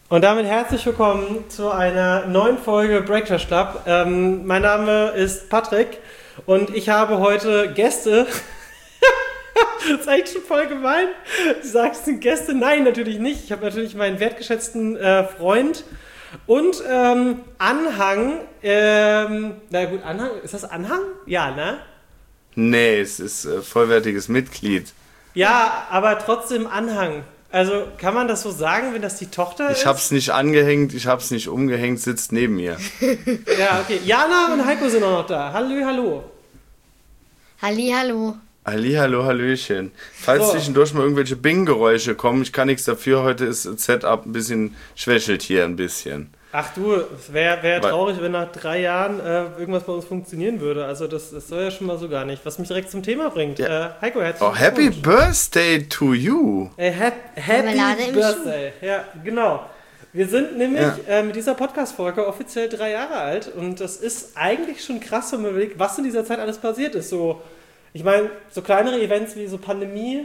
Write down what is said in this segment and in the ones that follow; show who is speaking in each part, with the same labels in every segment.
Speaker 1: Und damit herzlich willkommen zu einer neuen Folge Breakfast Club. Mein Name ist Patrick und ich habe heute Gäste. Das ist eigentlich schon voll gemein. Du sagst, es sind Gäste. Nein, natürlich nicht. Ich habe natürlich meinen wertgeschätzten Freund und Anhang. Na gut, Anhang. Ist das Anhang? Ja, ne?
Speaker 2: Nee, es ist vollwertiges Mitglied.
Speaker 1: Ja, aber trotzdem Anhang. Also kann man das so sagen, wenn das die Tochter ist?
Speaker 2: Ich hab's nicht angehängt, ich hab's nicht umgehängt, sitzt neben mir.
Speaker 1: Ja, okay. Jana und Heiko sind auch noch da. Hallo.
Speaker 3: Hallihallo.
Speaker 2: Hallo, hallöchen. Falls zwischendurch mal irgendwelche Bing-Geräusche kommen, ich kann nichts dafür, heute ist das Setup ein bisschen schwächelt hier ein bisschen.
Speaker 1: Ach du, es wäre traurig, wenn nach 3 Jahren irgendwas bei uns funktionieren würde. Also das soll ja schon mal so gar nicht. Was mich direkt zum Thema bringt.
Speaker 2: Ja.
Speaker 1: Heiko, herzlichen
Speaker 2: Happy Birthday to you.
Speaker 1: Happy Birthday. Ja, genau. Wir sind nämlich mit dieser Podcast-Folge offiziell 3 Jahre alt. Und das ist eigentlich schon krass, wenn man überlegt, was in dieser Zeit alles passiert ist. So, ich meine, so kleinere Events wie so Pandemie.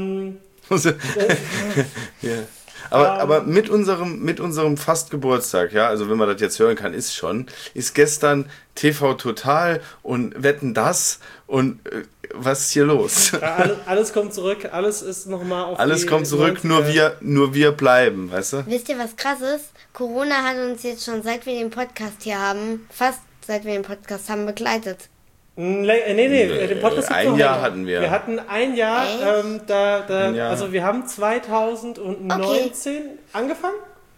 Speaker 2: Ja. Aber mit unserem fast Geburtstag, ja, also wenn man das jetzt hören kann, ist gestern TV Total und Wetten, das und was ist hier los?
Speaker 1: Ja, alles kommt zurück, alles ist nochmal auf
Speaker 2: alles kommt zurück, nur wir bleiben, weißt du?
Speaker 3: Wisst ihr, was krass ist? Corona hat uns jetzt schon, seit wir den Podcast hier haben, begleitet.
Speaker 1: Nee, den Podcast
Speaker 2: ein Jahr hatten wir.
Speaker 1: Wir hatten ein Jahr, also wir haben 2019 angefangen?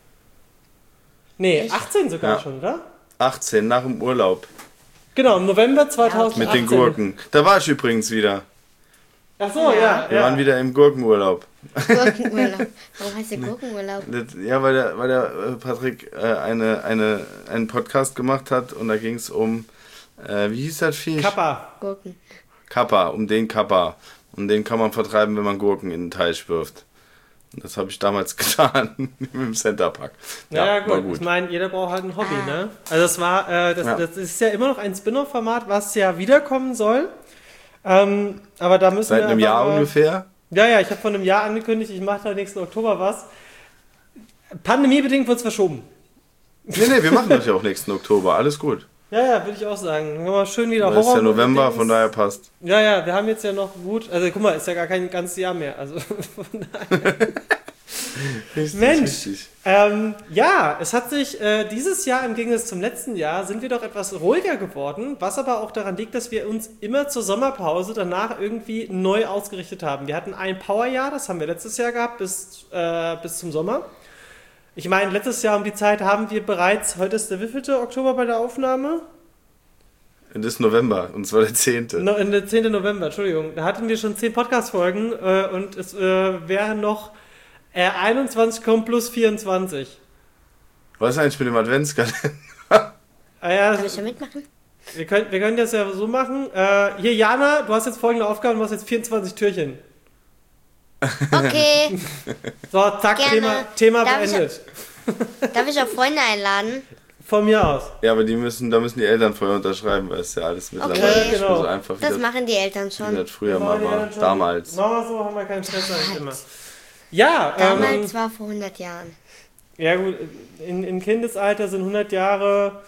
Speaker 1: Nee, 18 sogar schon, oder?
Speaker 2: 18, nach dem Urlaub.
Speaker 1: Genau, im November 2018.
Speaker 2: Mit den Gurken. Da war ich übrigens wieder.
Speaker 1: Ach so, ja.
Speaker 2: Wir waren wieder im Gurkenurlaub.
Speaker 3: Gurkenurlaub. Warum heißt der Gurkenurlaub?
Speaker 2: Ja, weil der Patrick einen Podcast gemacht hat und da ging es um wie hieß das Viech?
Speaker 3: Gurken.
Speaker 2: Kappa, um den Kappa. Und den kann man vertreiben, wenn man Gurken in den Teich wirft. Und das habe ich damals getan mit dem Centerpark.
Speaker 1: Ja, gut. Ich meine, jeder braucht halt ein Hobby, ne? Also das ist ja immer noch ein Spin-off-Format, was ja wiederkommen soll. Aber da müssen
Speaker 2: Seit einem Jahr ungefähr?
Speaker 1: Ja, ich habe vor einem Jahr angekündigt, ich mache da nächsten Oktober was. Pandemiebedingt wird es verschoben.
Speaker 2: Nee, wir machen das ja auch nächsten Oktober. Alles gut.
Speaker 1: Ja, würde ich auch sagen. Dann haben wir schön wieder
Speaker 2: Horror. Ist ja November, von daher passt.
Speaker 1: Ja, wir haben jetzt ja noch gut, also guck mal, ist ja gar kein ganzes Jahr mehr. Also von daher. Mensch, es hat sich dieses Jahr im Gegensatz zum letzten Jahr sind wir doch etwas ruhiger geworden, was aber auch daran liegt, dass wir uns immer zur Sommerpause danach irgendwie neu ausgerichtet haben. Wir hatten ein Powerjahr, das haben wir letztes Jahr gehabt, bis zum Sommer. Ich meine, letztes Jahr um die Zeit haben wir bereits, heute ist der wievielte Oktober bei der Aufnahme?
Speaker 2: Das ist November, und zwar der 10.
Speaker 1: Der 10. November, Entschuldigung. Da hatten wir schon 10 Podcast-Folgen und es wären noch 21 kommen plus 24.
Speaker 2: Was ist eigentlich mit dem Adventskalender?
Speaker 3: Kann ich da mitmachen?
Speaker 1: Wir können das ja so machen. Hier, Jana, du hast jetzt folgende Aufgabe, du hast jetzt 24 Türchen.
Speaker 3: Okay.
Speaker 1: So, zack, Thema beendet.
Speaker 3: Darf ich auch Freunde einladen?
Speaker 1: Von mir aus.
Speaker 2: Ja, aber da müssen die Eltern vorher unterschreiben, weil es ja alles mittlerweile
Speaker 3: okay.
Speaker 1: Genau.
Speaker 2: so einfach
Speaker 3: das machen die Eltern schon.
Speaker 2: Wie das früher mal war, damals.
Speaker 1: Machen wir so, haben wir keinen Stress eigentlich immer. Ja,
Speaker 3: damals war vor 100 Jahren.
Speaker 1: Ja gut, in Kindesalter sind 100 Jahre...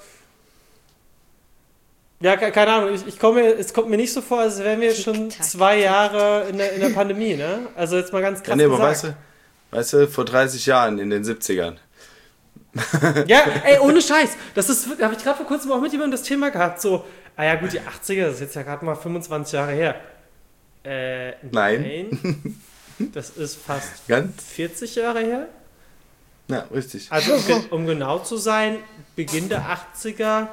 Speaker 1: Ja, keine Ahnung, es kommt mir nicht so vor, als wären wir jetzt schon 2 Jahre in der Pandemie, ne? Also jetzt mal ganz krass
Speaker 2: aber
Speaker 1: gesagt.
Speaker 2: weißt du, vor 30 Jahren, in den 70ern.
Speaker 1: Ja, ey, ohne Scheiß. Das habe ich gerade vor kurzem auch mit jemandem das Thema gehabt, so, ja gut, die 80er, das ist jetzt ja gerade mal 25 Jahre her. Nein. Das ist fast 40 Jahre her.
Speaker 2: Ja, richtig.
Speaker 1: Also um genau zu sein, Beginn der 80er...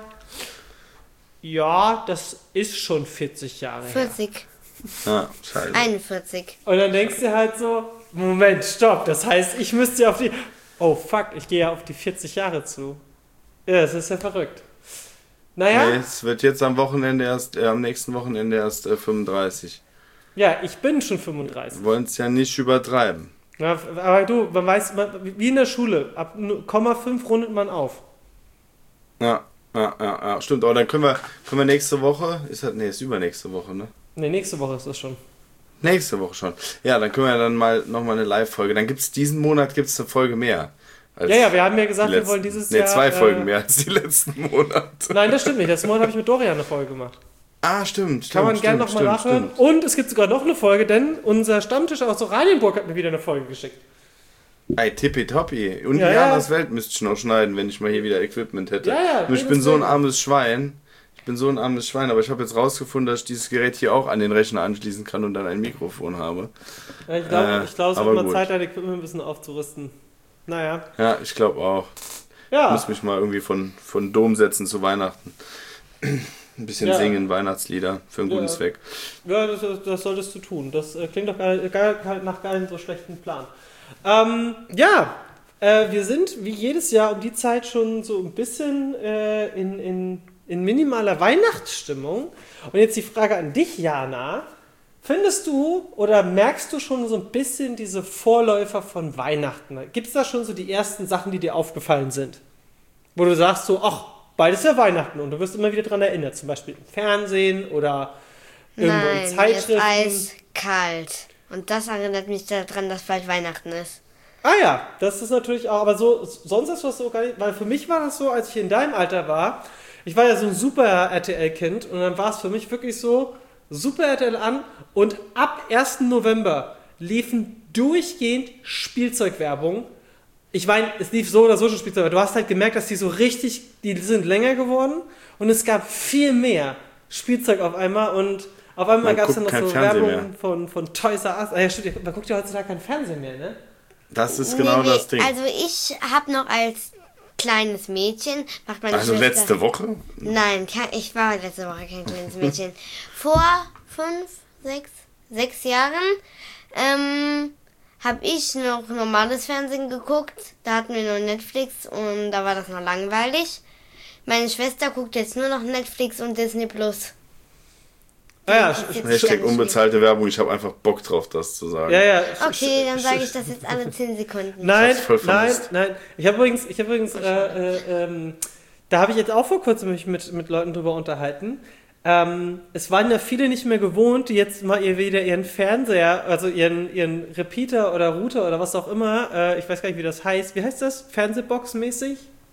Speaker 1: Ja, das ist schon 40 Jahre
Speaker 3: 40.
Speaker 1: her.
Speaker 2: Ja, scheiße.
Speaker 3: 41.
Speaker 1: Und dann denkst du halt so, Moment, stopp, das heißt, ich müsste ja auf die... Oh fuck, ich gehe ja auf die 40 Jahre zu. Ja, das ist ja verrückt. Naja.
Speaker 2: Nee, es wird jetzt am nächsten Wochenende erst 35.
Speaker 1: Ja, ich bin schon 35.
Speaker 2: Wir wollen es ja nicht übertreiben.
Speaker 1: Ja, aber du, man weiß, wie in der Schule, ab 0,5 rundet man auf.
Speaker 2: Ja, stimmt. Aber dann können wir nächste Woche, ist übernächste Woche, ne?
Speaker 1: Ne, nächste Woche ist das schon.
Speaker 2: Nächste Woche schon. Ja, dann können wir dann nochmal eine Live-Folge. Dann diesen Monat eine Folge mehr.
Speaker 1: Ja, wir haben ja gesagt, wir wollen dieses Jahr...
Speaker 2: 2 Folgen mehr als die letzten Monate.
Speaker 1: Nein, das stimmt nicht. Letzten Monat habe ich mit Dorian eine Folge gemacht.
Speaker 2: Ah, stimmt.
Speaker 1: Kann man gerne nochmal nachhören. Stimmt. Und es gibt sogar noch eine Folge, denn unser Stammtisch aus Oranienburg hat mir wieder eine Folge geschickt.
Speaker 2: Ey, tippitoppi. Und Janas Welt müsste ich noch schneiden, wenn ich mal hier wieder Equipment hätte. Nur ich bin so ein armes Schwein. Aber ich habe jetzt rausgefunden, dass ich dieses Gerät hier auch an den Rechner anschließen kann und dann ein Mikrofon habe.
Speaker 1: Ja, ich glaube, es wird mal Zeit, dein Equipment ein bisschen aufzurüsten. Naja.
Speaker 2: Ja, ich glaube auch.
Speaker 1: Ja.
Speaker 2: Ich muss mich mal irgendwie von Dom setzen zu Weihnachten. Ein bisschen singen, Weihnachtslieder für einen guten Zweck.
Speaker 1: Ja, das solltest du tun. Das klingt doch nach gar nicht so schlechten Plan. Wir sind wie jedes Jahr um die Zeit schon so ein bisschen in minimaler Weihnachtsstimmung. Und jetzt die Frage an dich, Jana. Findest du oder merkst du schon so ein bisschen diese Vorläufer von Weihnachten? Gibt es da schon so die ersten Sachen, die dir aufgefallen sind? Wo du sagst so, ach, bald ist ja Weihnachten und du wirst immer wieder daran erinnert. Zum Beispiel im Fernsehen oder irgendwo in Zeitschriften.
Speaker 3: Nein, mir ist eiskalt. Und das erinnert mich daran, dass bald Weihnachten ist.
Speaker 1: Ah ja, das ist natürlich auch, aber so, sonst ist das so gar nicht, weil für mich war das so, als ich in deinem Alter war, ich war ja so ein super RTL-Kind und dann war es für mich wirklich so, super RTL an und ab 1. November liefen durchgehend Spielzeugwerbung. Ich meine, es lief so oder so schon Spielzeug, aber du hast halt gemerkt, dass die sind länger geworden und es gab viel mehr Spielzeug auf einmal und auf einmal gab es dann noch so Werbung von Toys R Us. Ja, stimmt, man guckt ja heutzutage kein Fernsehen mehr, ne?
Speaker 2: Das ist genau das Ding.
Speaker 3: Also ich habe noch als kleines Mädchen, macht meine
Speaker 2: Also
Speaker 3: Schwester,
Speaker 2: letzte Woche?
Speaker 3: Nein, ich war letzte Woche kein kleines Mädchen. Vor 6 Jahren habe ich noch normales Fernsehen geguckt. Da hatten wir nur Netflix und da war das noch langweilig. Meine Schwester guckt jetzt nur noch Netflix und Disney Plus.
Speaker 2: Hashtag unbezahlte Werbung, ich habe einfach Bock drauf, das zu sagen.
Speaker 1: Ja.
Speaker 3: Okay, dann sage ich das jetzt alle 10 Sekunden.
Speaker 1: Nein. Ich habe übrigens, da habe ich jetzt auch vor kurzem mich mit Leuten drüber unterhalten. Es waren ja viele nicht mehr gewohnt, die jetzt mal wieder ihren Fernseher, also ihren Repeater oder Router oder was auch immer, ich weiß gar nicht, wie das heißt. Wie heißt das? Fernsehbox-mäßig?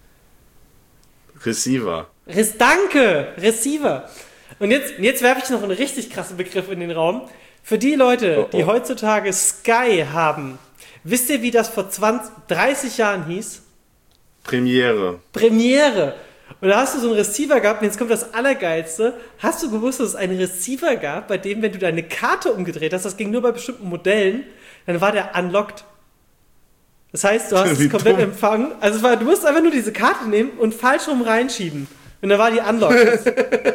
Speaker 2: Receiver.
Speaker 1: Danke! Receiver. Und jetzt werfe ich noch einen richtig krassen Begriff in den Raum. Für die Leute, die heutzutage Sky haben, wisst ihr, wie das vor 30 Jahren hieß?
Speaker 2: Premiere.
Speaker 1: Und da hast du so einen Receiver gehabt, und jetzt kommt das Allergeilste. Hast du gewusst, dass es einen Receiver gab, bei dem, wenn du deine Karte umgedreht hast, das ging nur bei bestimmten Modellen, dann war der unlocked. Das heißt, du hast es komplett empfangen. Also du musst einfach nur diese Karte nehmen und falsch rum reinschieben. Und dann war die unlocked.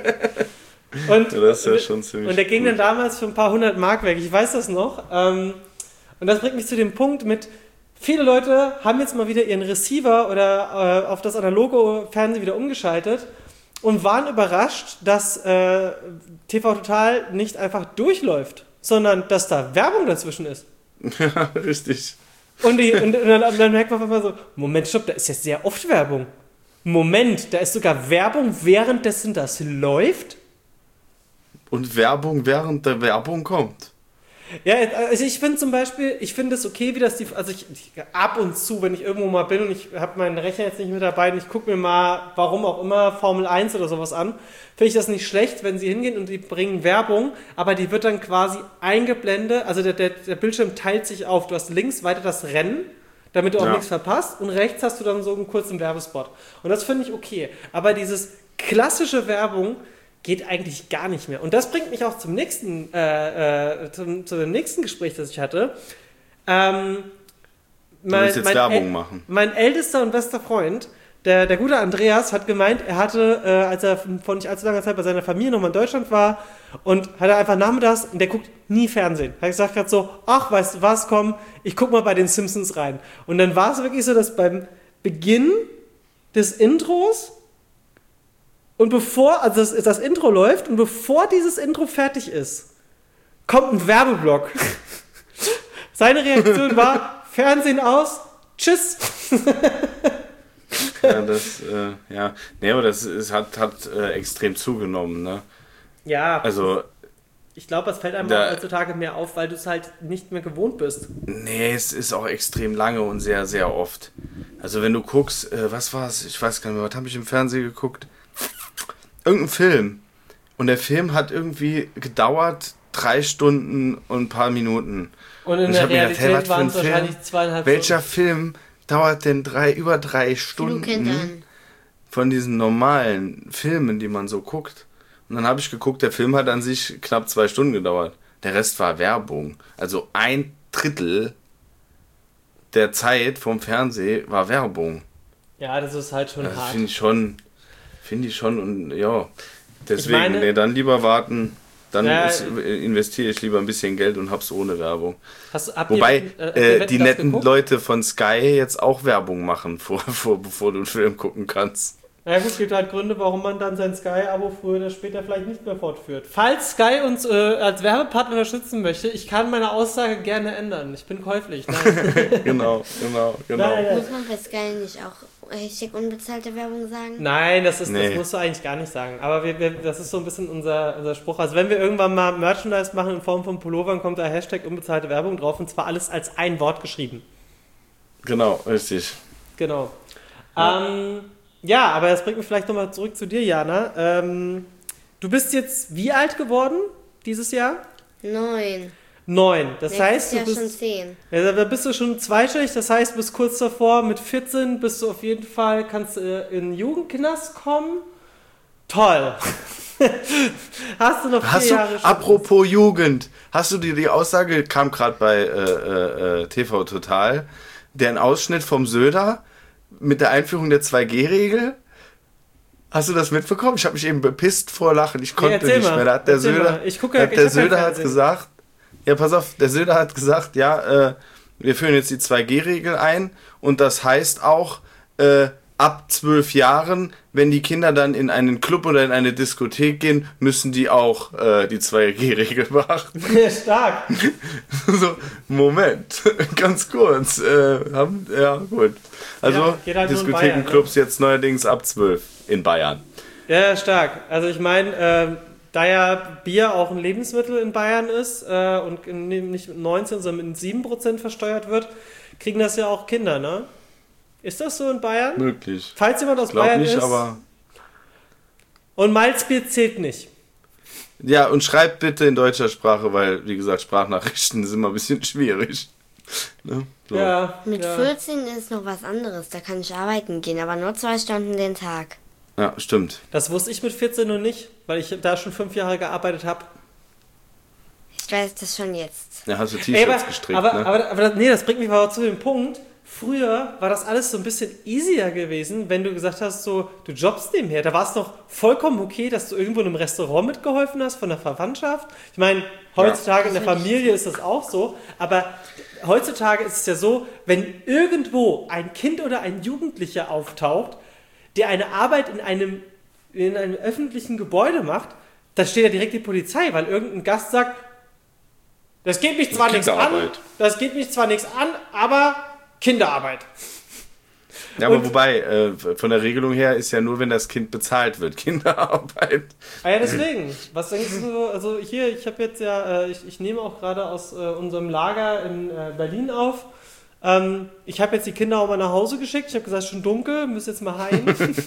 Speaker 1: Und,
Speaker 2: das ist ja schon ziemlich
Speaker 1: und der ging dann damals für ein paar 100 Mark weg. Ich weiß das noch. Und das bringt mich zu dem Punkt mit, viele Leute haben jetzt mal wieder ihren Receiver oder auf das analoge Fernsehen wieder umgeschaltet und waren überrascht, dass TV Total nicht einfach durchläuft, sondern dass da Werbung dazwischen ist.
Speaker 2: Ja, richtig.
Speaker 1: Und dann merkt man einfach so, Moment, stopp, da ist jetzt sehr oft Werbung. Moment, da ist sogar Werbung, währenddessen das läuft.
Speaker 2: Und Werbung, während der Werbung kommt.
Speaker 1: Ja, also ich finde zum Beispiel, es okay, wie das also ich ab und zu, wenn ich irgendwo mal bin und ich habe meinen Rechner jetzt nicht mit dabei und ich gucke mir mal, warum auch immer, Formel 1 oder sowas an, finde ich das nicht schlecht, wenn sie hingehen und die bringen Werbung, aber die wird dann quasi eingeblendet, also der Bildschirm teilt sich auf, du hast links weiter das Rennen, damit du auch nichts verpasst und rechts hast du dann so einen kurzen Werbespot. Und das finde ich okay, aber dieses klassische Werbung geht eigentlich gar nicht mehr. Und das bringt mich auch zum nächsten Gespräch, das ich hatte.
Speaker 2: Du willst jetzt Werbung machen.
Speaker 1: Mein ältester und bester Freund, der gute Andreas, hat gemeint, er hatte, als er vor nicht allzu langer Zeit bei seiner Familie nochmal in Deutschland war und hatte einfach nachmittags, und der guckt nie Fernsehen. Hat gesagt gerade so, ach, weißt du was, komm, ich guck mal bei den Simpsons rein. Und dann war es wirklich so, dass beim Beginn des Intros und bevor, also das Intro läuft und bevor dieses Intro fertig ist, kommt ein Werbeblock. Seine Reaktion war, Fernsehen aus, tschüss.
Speaker 2: Aber das hat extrem zugenommen, ne?
Speaker 1: Ja,
Speaker 2: also
Speaker 1: ich glaube, es fällt einem auch heutzutage mehr auf, weil du es halt nicht mehr gewohnt bist.
Speaker 2: Nee, es ist auch extrem lange und sehr, sehr oft. Also wenn du guckst, was war's? Ich weiß gar nicht mehr, was habe ich im Fernsehen geguckt? Irgendein Film. Und der Film hat irgendwie gedauert 3 Stunden und ein paar Minuten.
Speaker 1: Und in der Realität waren es wahrscheinlich 2,5 Stunden.
Speaker 2: Welcher Film dauert denn über 3 Stunden von diesen normalen Filmen, die man so guckt? Und dann habe ich geguckt, der Film hat an sich knapp 2 Stunden gedauert. Der Rest war Werbung. Also 1/3 der Zeit vom Fernsehen war Werbung.
Speaker 1: Ja, das ist halt schon hart.
Speaker 2: Finde ich schon und ja, deswegen, dann lieber warten, dann investiere ich lieber ein bisschen Geld und hab's ohne Werbung. Wobei die netten Leute von Sky jetzt auch Werbung machen, bevor du einen Film gucken kannst.
Speaker 1: Na ja, gut, es gibt halt Gründe, warum man dann sein Sky-Abo früher oder später vielleicht nicht mehr fortführt. Falls Sky uns als Werbepartner unterstützen möchte, ich kann meine Aussage gerne ändern. Ich bin käuflich. Nein.
Speaker 2: Genau.
Speaker 3: Nein. Muss man bei Sky nicht auch richtig unbezahlte Werbung sagen?
Speaker 1: Nein, das musst du eigentlich gar nicht sagen. Aber das ist so ein bisschen unser Spruch. Also wenn wir irgendwann mal Merchandise machen in Form von Pullovern, kommt da Hashtag unbezahlte Werbung drauf und zwar alles als ein Wort geschrieben.
Speaker 2: Genau, richtig.
Speaker 1: Genau. Ja, aber das bringt mich vielleicht nochmal zurück zu dir, Jana. Du bist jetzt wie alt geworden dieses Jahr?
Speaker 3: 9.
Speaker 1: Das heißt, du bist
Speaker 3: schon 10.
Speaker 1: Ja, da bist du schon zweistellig, das heißt, bis kurz davor, mit 14 bist du auf jeden Fall, kannst du in den Jugendknast kommen. Toll. Hast du noch 4 Jahre schon?
Speaker 2: Apropos Jugend, hast du dir die Aussage, kam gerade bei TV Total, der Ausschnitt vom Söder mit der Einführung der 2G-Regel. Hast du das mitbekommen? Ich habe mich eben bepisst vor Lachen. Ich konnte nicht mehr. Da hat der Söder hat gesagt, ja, pass auf, der Söder hat gesagt, ja, wir führen jetzt die 2G-Regel ein und das heißt auch, ab 12 Jahren, wenn die Kinder dann in einen Club oder in eine Diskothek gehen, müssen die auch die 2G-Regel beachten.
Speaker 1: Ja, stark.
Speaker 2: So, Moment, ganz kurz. Ja, gut. Also, halt Diskothekenclubs jetzt neuerdings ab 12 in Bayern.
Speaker 1: Ja, stark. Also ich meine, da ja Bier auch ein Lebensmittel in Bayern ist und nicht mit 19, sondern mit 7% versteuert wird, kriegen das ja auch Kinder, ne? Ist das so in Bayern?
Speaker 2: Möglich.
Speaker 1: Falls jemand aus Bayern
Speaker 2: nicht,
Speaker 1: ist.
Speaker 2: Aber
Speaker 1: und Malzbier zählt nicht.
Speaker 2: Ja, und schreibt bitte in deutscher Sprache, weil, wie gesagt, Sprachnachrichten sind immer ein bisschen schwierig. Ne? So.
Speaker 1: Ja,
Speaker 3: mit 14 ist noch was anderes. Da kann ich arbeiten gehen, aber nur 2 Stunden den Tag.
Speaker 2: Ja, stimmt.
Speaker 1: Das wusste ich mit 14 noch nicht, weil ich da schon 5 Jahre gearbeitet habe.
Speaker 3: Ich weiß das schon jetzt.
Speaker 2: Ja, hast du T-Shirts gestrickt,
Speaker 1: aber,
Speaker 2: ne?
Speaker 1: Aber das bringt mich aber zu dem Punkt. Früher war das alles so ein bisschen easier gewesen, wenn du gesagt hast, so, du jobbst nebenher. Da war es doch vollkommen okay, dass du irgendwo in einem Restaurant mitgeholfen hast von der Verwandtschaft. Ich meine, heutzutage in der Familie ist das auch so, aber heutzutage ist es ja so, wenn irgendwo ein Kind oder ein Jugendlicher auftaucht, der eine Arbeit in einem öffentlichen Gebäude macht, da steht ja direkt die Polizei, weil irgendein Gast sagt, das geht mich zwar nichts an, aber Kinderarbeit.
Speaker 2: Ja, aber wobei, von der Regelung her ist ja nur, wenn das Kind bezahlt wird, Kinderarbeit.
Speaker 1: Ah ja, deswegen. Was denkst du, also hier, ich habe jetzt ja, ich nehme auch gerade aus unserem Lager in Berlin auf. Ich habe jetzt die Kinder auch mal nach Hause geschickt. Ich habe gesagt, schon dunkel, müsst jetzt mal heim.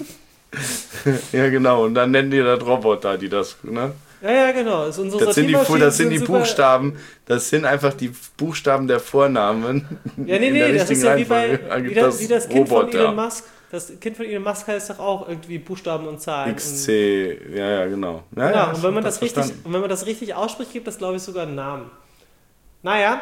Speaker 2: Ja, genau. Und dann nennen die das Roboter, die das, ne?
Speaker 1: Ja, genau. Das
Speaker 2: sind die Buchstaben, das sind einfach die Buchstaben der Vornamen.
Speaker 1: Ja, nee, das ist ja wie das Kind von Elon Musk. Das Kind von Elon Musk heißt doch auch irgendwie Buchstaben und Zahlen.
Speaker 2: XC, ja, genau. Ja,
Speaker 1: genau, und wenn man das richtig ausspricht, gibt das, glaube ich, sogar einen Namen. Naja,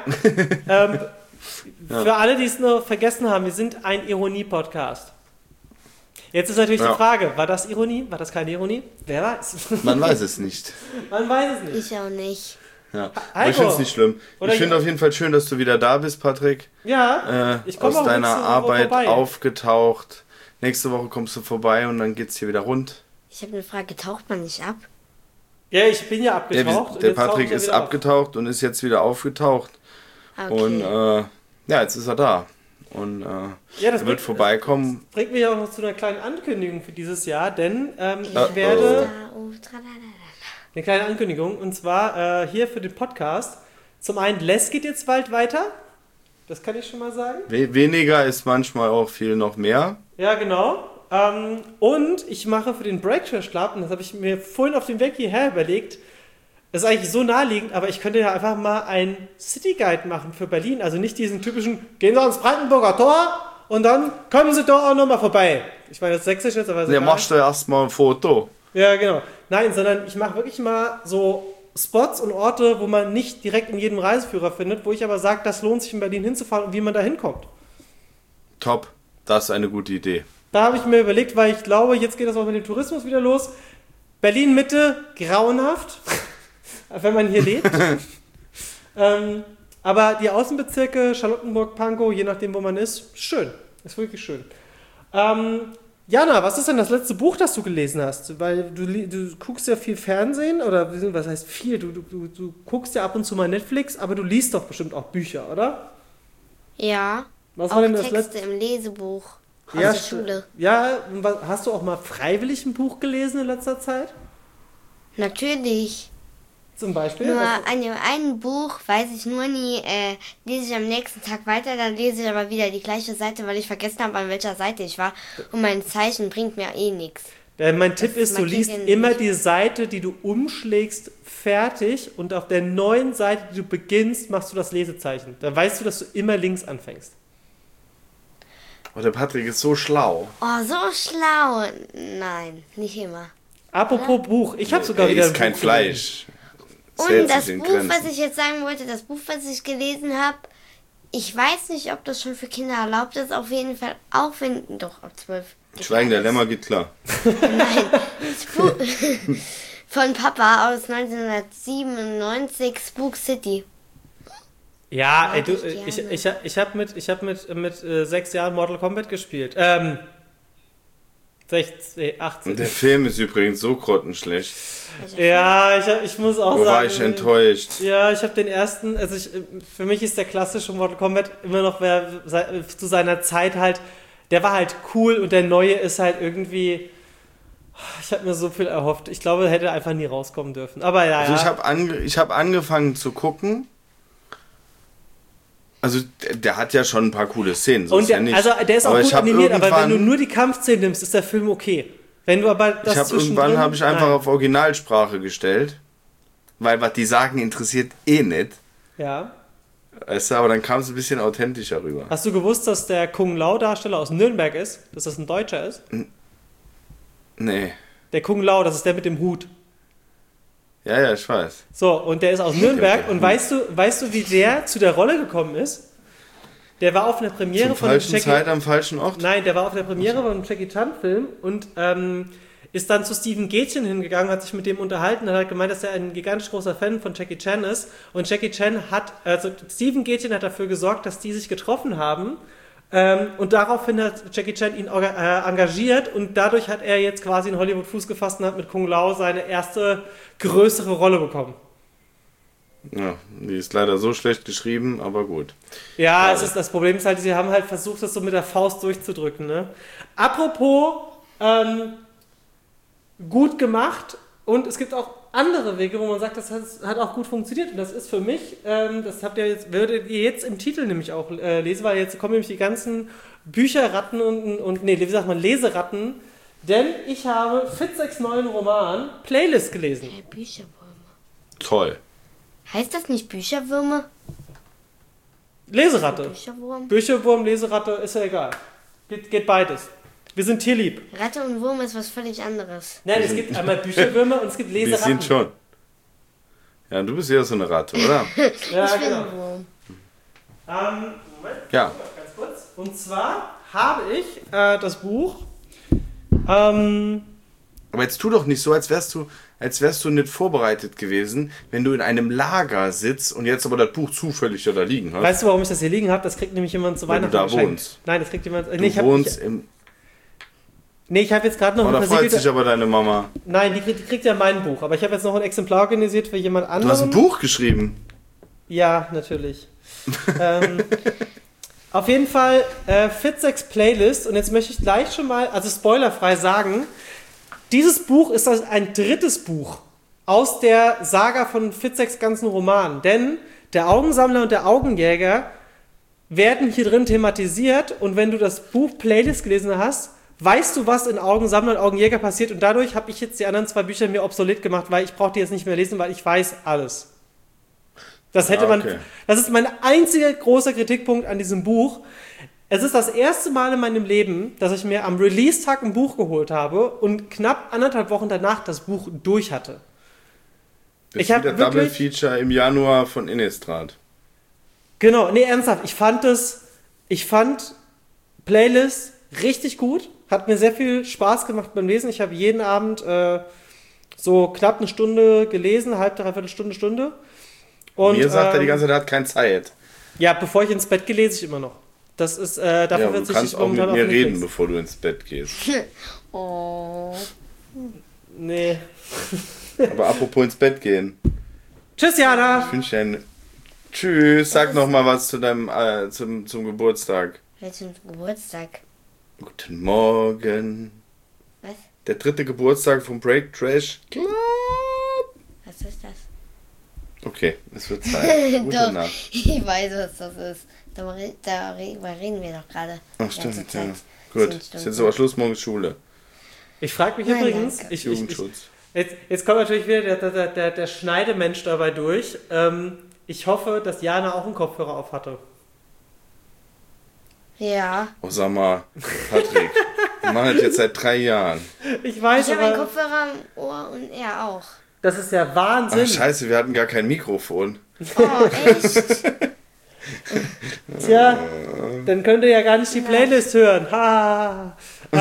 Speaker 1: für alle, die es noch vergessen haben, wir sind ein Ironie-Podcast. Jetzt ist natürlich die Frage, war das Ironie? War das keine Ironie? Wer weiß?
Speaker 2: Man weiß es nicht.
Speaker 1: Man weiß es nicht.
Speaker 3: Ich auch nicht.
Speaker 2: Ja. Aber ich finde es nicht schlimm. Ich finde auf jeden Fall schön, dass du wieder da bist, Patrick.
Speaker 1: Ja, ich komme
Speaker 2: aus deiner Arbeit aufgetaucht. Nächste Woche kommst du vorbei und dann geht's hier wieder rund.
Speaker 3: Ich habe eine Frage, taucht man nicht ab?
Speaker 1: Ja, ich bin ja abgetaucht.
Speaker 2: Der Patrick ist abgetaucht und ist jetzt wieder aufgetaucht. Okay. Und jetzt ist er da. Und er wird vorbeikommen.
Speaker 1: Das bringt mich auch noch zu einer kleinen Ankündigung für dieses Jahr, denn ich werde... Eine kleine Ankündigung, und zwar hier für den Podcast. Zum einen, Les geht jetzt bald weiter. Das kann ich schon mal sagen.
Speaker 2: Weniger ist manchmal auch viel noch mehr.
Speaker 1: Ja, genau. Und ich mache für den Breakfast Club, und das habe ich mir vorhin auf dem Weg hierher überlegt, das ist eigentlich so naheliegend, aber ich könnte ja einfach mal einen City Guide machen für Berlin. Also nicht diesen typischen, gehen Sie ans Brandenburger Tor und dann kommen Sie doch auch nochmal vorbei. Ich meine, das ist sächsisch jetzt, aber...
Speaker 2: Ja, machst du erstmal ein Foto.
Speaker 1: Ja, genau. Nein, sondern ich mache wirklich mal so Spots und Orte, wo man nicht direkt in jedem Reiseführer findet, wo ich aber sage, das lohnt sich in Berlin hinzufahren und wie man da hinkommt.
Speaker 2: Top, das ist eine gute Idee.
Speaker 1: Da habe ich mir überlegt, weil ich glaube, jetzt geht das auch mit dem Tourismus wieder los. Berlin-Mitte, grauenhaft, wenn man hier lebt. Aber die Außenbezirke, Charlottenburg, Pankow, je nachdem, wo man ist, schön. Ist wirklich schön. Jana, was ist denn das letzte Buch, das du gelesen hast? Weil du guckst ja viel Fernsehen, oder was heißt viel? Du guckst ja ab und zu mal Netflix, aber du liest doch bestimmt auch Bücher, oder?
Speaker 3: Ja,
Speaker 1: Was
Speaker 3: auch
Speaker 1: war denn das
Speaker 3: Texte
Speaker 1: letzte?
Speaker 3: im Lesebuch aus
Speaker 1: Ja,
Speaker 3: der Schule.
Speaker 1: Ja, hast du auch mal freiwillig ein Buch gelesen in letzter Zeit?
Speaker 3: Natürlich.
Speaker 1: Zum Beispiel?
Speaker 3: Nur ein Buch weiß ich nur nie, lese ich am nächsten Tag weiter, dann lese ich aber wieder die gleiche Seite, weil ich vergessen habe, an welcher Seite ich war. Und mein Zeichen bringt mir eh nichts.
Speaker 1: Mein Tipp ist, du liest immer die Seite, die du umschlägst, fertig, und auf der neuen Seite, die du beginnst, machst du das Lesezeichen. Dann weißt du, dass du immer links anfängst.
Speaker 2: Oh, der Patrick ist so schlau.
Speaker 3: Oh, so schlau. Nein, nicht immer.
Speaker 1: Apropos Buch, ich habe sogar
Speaker 2: Er
Speaker 1: wieder
Speaker 2: isst
Speaker 1: ein
Speaker 2: kein
Speaker 1: Buch
Speaker 2: Fleisch.
Speaker 3: Und
Speaker 2: Hält
Speaker 3: das
Speaker 2: sich in
Speaker 3: Buch,
Speaker 2: Grenzen.
Speaker 3: was ich jetzt sagen wollte, das Buch, was ich gelesen habe, ich weiß nicht, ob das schon für Kinder erlaubt ist, auf jeden Fall, auch wenn, doch, ab 12.
Speaker 2: Schweigen der Lämmer geht klar.
Speaker 3: Nein, das Buch von Papa aus 1997, Spook City.
Speaker 1: Ja,
Speaker 3: Mag
Speaker 1: ey, du,
Speaker 3: ich gerne.
Speaker 1: ich habe mit 6 Jahren Mortal Kombat gespielt. 16, 18.
Speaker 2: Und der Film ist übrigens so grottenschlecht.
Speaker 1: Ja, ich muss auch
Speaker 2: Wo
Speaker 1: sagen...
Speaker 2: war ich enttäuscht?
Speaker 1: Ja, ich habe den ersten, für mich ist der klassische Mortal Kombat immer noch zu seiner Zeit halt, der war halt cool, und der neue ist halt irgendwie, ich habe mir so viel erhofft. Ich glaube, er hätte einfach nie rauskommen dürfen. Aber ja,
Speaker 2: Also
Speaker 1: ja.
Speaker 2: ich hab angefangen zu gucken. Also der hat ja schon ein paar coole Szenen. So
Speaker 1: Und
Speaker 2: ist ja nicht.
Speaker 1: also der ist auch
Speaker 2: Aber
Speaker 1: gut
Speaker 2: ich hab
Speaker 1: animiert, aber wenn du
Speaker 2: irgendwann-
Speaker 1: nur die Kampfszenen nimmst, ist der Film okay. Wenn du aber das
Speaker 2: Irgendwann habe ich einfach
Speaker 1: Nein.
Speaker 2: auf Originalsprache gestellt. Weil was die sagen, interessiert eh nicht.
Speaker 1: Ja.
Speaker 2: Weißt du, aber dann kam es ein bisschen authentischer rüber.
Speaker 1: Hast du gewusst, dass der Kung Lao-Darsteller aus Nürnberg ist? Dass das ein Deutscher ist?
Speaker 2: Nee.
Speaker 1: Der Kung Lao, das ist der mit dem Hut.
Speaker 2: Ja, ich weiß.
Speaker 1: So, und der ist aus Nürnberg.
Speaker 2: der
Speaker 1: Und weißt du, wie der zu der Rolle gekommen ist? Der war auf einer Premiere
Speaker 2: Zum
Speaker 1: von
Speaker 2: falschen
Speaker 1: Jackie...
Speaker 2: Zeit am falschen Ort.
Speaker 1: Nein, der war auf der Premiere von einem Jackie Chan-Film und ist dann zu Steven Gätchen hingegangen, hat sich mit dem unterhalten und hat gemeint, dass er ein gigantisch großer Fan von Jackie Chan ist. Und Jackie Chan Steven Gätchen hat dafür gesorgt, dass die sich getroffen haben. Und daraufhin hat Jackie Chan ihn engagiert, und dadurch hat er jetzt quasi in Hollywood Fuß gefasst und hat mit Kung Lao seine erste größere Rolle bekommen.
Speaker 2: Ja, die ist leider so schlecht geschrieben, aber gut.
Speaker 1: Ja, das Problem ist halt, sie haben halt versucht, das so mit der Faust durchzudrücken. Ne? Apropos gut gemacht, und es gibt auch andere Wege, wo man sagt, das hat auch gut funktioniert, und das ist für mich, das würdet ihr jetzt im Titel nämlich auch lesen, weil jetzt kommen nämlich die ganzen Bücherratten Leseratten, denn ich habe Fitzeks neuen Roman Playlist gelesen.
Speaker 3: Bücherwürmer.
Speaker 2: Toll.
Speaker 3: Heißt das nicht Bücherwürmer?
Speaker 1: Leseratte.
Speaker 3: Bücherwurm?
Speaker 1: Bücherwurm, Leseratte, ist ja egal. Geht beides. Wir sind tierlieb.
Speaker 3: Ratte und Wurm ist was völlig anderes.
Speaker 1: Nein, es gibt einmal Bücherwürmer und es gibt
Speaker 2: Wir
Speaker 1: Leseratten.
Speaker 2: sind schon. Ja, du bist ja so eine Ratte, oder?
Speaker 1: Ja,
Speaker 3: Ich bin
Speaker 1: genau.
Speaker 3: ein Wurm.
Speaker 1: Moment,
Speaker 2: Ja.
Speaker 1: ganz kurz. Und zwar habe ich das Buch.
Speaker 2: Aber jetzt tu doch nicht so, als wärst du nicht vorbereitet gewesen, wenn du in einem Lager sitzt und jetzt aber das Buch zufällig da liegen hast.
Speaker 1: Weißt du, warum ich das hier liegen habe? Das kriegt nämlich jemand zu
Speaker 2: Weil du
Speaker 1: Weihnachten
Speaker 2: da
Speaker 1: geschenkt.
Speaker 2: wohnst.
Speaker 1: Nein, das kriegt jemand.
Speaker 2: Du wohnst im...
Speaker 1: Ich habe jetzt gerade noch
Speaker 2: Oh, da
Speaker 1: ein
Speaker 2: freut sich aber deine Mama.
Speaker 1: Nein, die kriegt ja mein Buch. Aber ich habe jetzt noch ein Exemplar organisiert für jemand anderen.
Speaker 2: Du hast ein Buch geschrieben.
Speaker 1: Ja, natürlich. Auf jeden Fall Fitzeks Playlist. Und jetzt möchte ich gleich schon mal, also spoilerfrei sagen, dieses Buch ist ein drittes Buch aus der Saga von Fitzeks ganzen Romanen. Denn der Augensammler und der Augenjäger werden hier drin thematisiert und wenn du das Buch Playlist gelesen hast, weißt du, was in Augensammler und Augenjäger passiert und dadurch habe ich jetzt die anderen 2 Bücher mir obsolet gemacht, weil ich brauche die jetzt nicht mehr lesen, weil ich weiß alles. Das hätte das ist mein einziger großer Kritikpunkt an diesem Buch. Es ist das erste Mal in meinem Leben, dass ich mir am Release-Tag ein Buch geholt habe und knapp 1,5 Wochen danach das Buch durch hatte.
Speaker 2: Das ist wieder Double Feature im Januar von Innistrad.
Speaker 1: Genau, nee, ernsthaft. Ich fand Playlist richtig gut. Hat mir sehr viel Spaß gemacht beim Lesen. Ich habe jeden Abend so knapp eine Stunde gelesen, dreiviertel Stunde. Und
Speaker 2: mir sagt er die ganze Zeit, er hat keine Zeit.
Speaker 1: Ja, bevor ich ins Bett gehe, lese ich immer noch. Das ist, dafür
Speaker 2: du kannst auch mit mir reden, bevor du ins Bett gehst.
Speaker 3: Oh.
Speaker 1: Nee.
Speaker 2: Aber apropos ins Bett gehen.
Speaker 1: Tschüss, Jana.
Speaker 2: Ich wünsche dir Tschüss, sag noch mal was zu deinem zum Geburtstag.
Speaker 3: Welchen Geburtstag?
Speaker 2: Guten Morgen.
Speaker 3: Was?
Speaker 2: Der 3. Geburtstag vom Break Trash.
Speaker 3: Was ist das?
Speaker 2: Okay, es wird Zeit. Gute
Speaker 3: Doch,
Speaker 2: Nacht.
Speaker 3: ich weiß, was das ist. Darüber reden wir doch gerade.
Speaker 2: Ach stimmt, ja. Gut, ist jetzt aber Schluss, morgen Schule.
Speaker 1: Ich frage mich übrigens,
Speaker 2: Jugendschutz.
Speaker 1: Jetzt kommt natürlich wieder der Schneidemensch dabei durch. Ich hoffe, dass Jana auch einen Kopfhörer auf hatte.
Speaker 3: Ja.
Speaker 2: Oh, sag mal, Patrick, wir machen das jetzt seit 3 Jahren.
Speaker 3: Ich habe einen Kopfhörer am Ohr und er auch.
Speaker 1: Das ist ja Wahnsinn.
Speaker 2: Ach scheiße, wir hatten gar kein Mikrofon.
Speaker 3: Oh, echt?
Speaker 1: Tja, dann könnt ihr ja gar nicht die Playlist hören. Ha.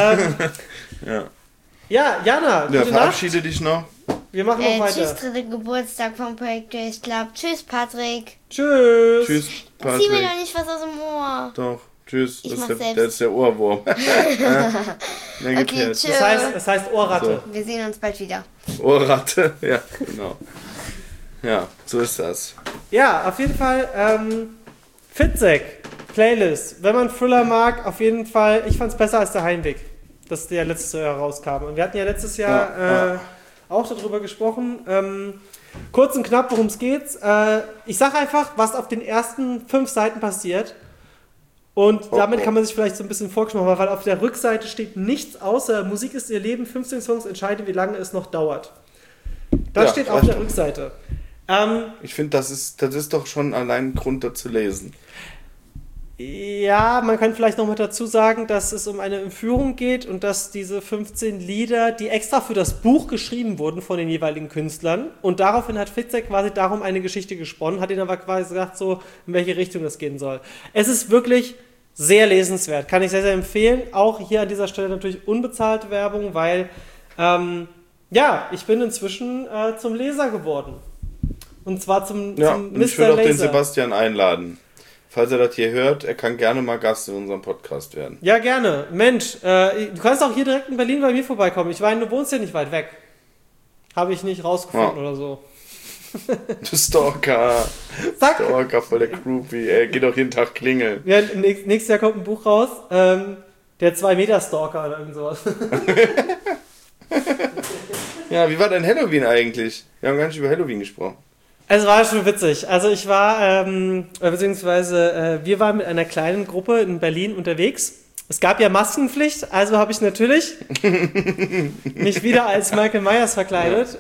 Speaker 1: Ja, Jana, gute
Speaker 2: verabschiede
Speaker 1: Nacht.
Speaker 2: dich noch.
Speaker 1: Wir machen noch weiter.
Speaker 3: Tschüss, 3. Geburtstag vom Projekt Trash Club. Tschüss, Patrick.
Speaker 1: Tschüss.
Speaker 2: Tschüss, Patrick.
Speaker 3: Zieh mir doch nicht was aus dem Ohr.
Speaker 2: Doch, tschüss.
Speaker 3: Ich
Speaker 2: Das
Speaker 3: mach's selbst.
Speaker 2: ist der Ohrwurm.
Speaker 3: Okay, tschüss.
Speaker 1: Das heißt Ohrratte.
Speaker 3: Wir sehen uns bald wieder.
Speaker 2: Ohrratte, ja, genau. Ja, so ist das.
Speaker 1: Ja, auf jeden Fall Fitzek, Playlist. Wenn man Thriller mag, auf jeden Fall, ich fand's besser als der Heimweg, das der letztes Jahr rauskam. Und wir hatten ja letztes Jahr auch darüber gesprochen. Kurz und knapp, worum es geht. Ich sag einfach, was auf den ersten 5 Seiten passiert. Und damit kann man sich vielleicht so ein bisschen vorgeschmack machen, weil auf der Rückseite steht nichts außer Musik ist ihr Leben, 15 Songs entscheiden, wie lange es noch dauert. Das steht auf der Rückseite.
Speaker 2: Ich finde, das ist doch schon allein ein Grund, da zu lesen.
Speaker 1: Ja, man kann vielleicht noch mal dazu sagen, dass es um eine Entführung geht und dass diese 15 Lieder, die extra für das Buch geschrieben wurden von den jeweiligen Künstlern, und daraufhin hat Fitzek quasi darum eine Geschichte gesponnen, hat ihnen aber quasi gesagt, so in welche Richtung das gehen soll. Es ist wirklich sehr lesenswert, kann ich sehr, sehr empfehlen. Auch hier an dieser Stelle natürlich unbezahlte Werbung, weil ich bin inzwischen zum Leser geworden. Und zwar zum Mr.
Speaker 2: Und ich würde auch
Speaker 1: Laser.
Speaker 2: den Sebastian einladen. Falls er das hier hört, er kann gerne mal Gast in unserem Podcast werden.
Speaker 1: Ja, gerne. Mensch, du kannst auch hier direkt in Berlin bei mir vorbeikommen. Ich meine, du wohnst ja nicht weit weg. Habe ich nicht rausgefunden oder so.
Speaker 2: Du Stalker.
Speaker 1: Zack.
Speaker 2: Stalker, voll der Groupie. Ey, geh doch jeden Tag klingeln.
Speaker 1: Ja, nächstes Jahr kommt ein Buch raus. Der 2-Meter-Stalker oder irgend sowas.
Speaker 2: Ja, wie war dein Halloween eigentlich? Wir haben gar nicht über Halloween gesprochen.
Speaker 1: Es war schon witzig. Also ich war, wir waren mit einer kleinen Gruppe in Berlin unterwegs. Es gab ja Maskenpflicht, also habe ich natürlich mich wieder als Michael Myers verkleidet.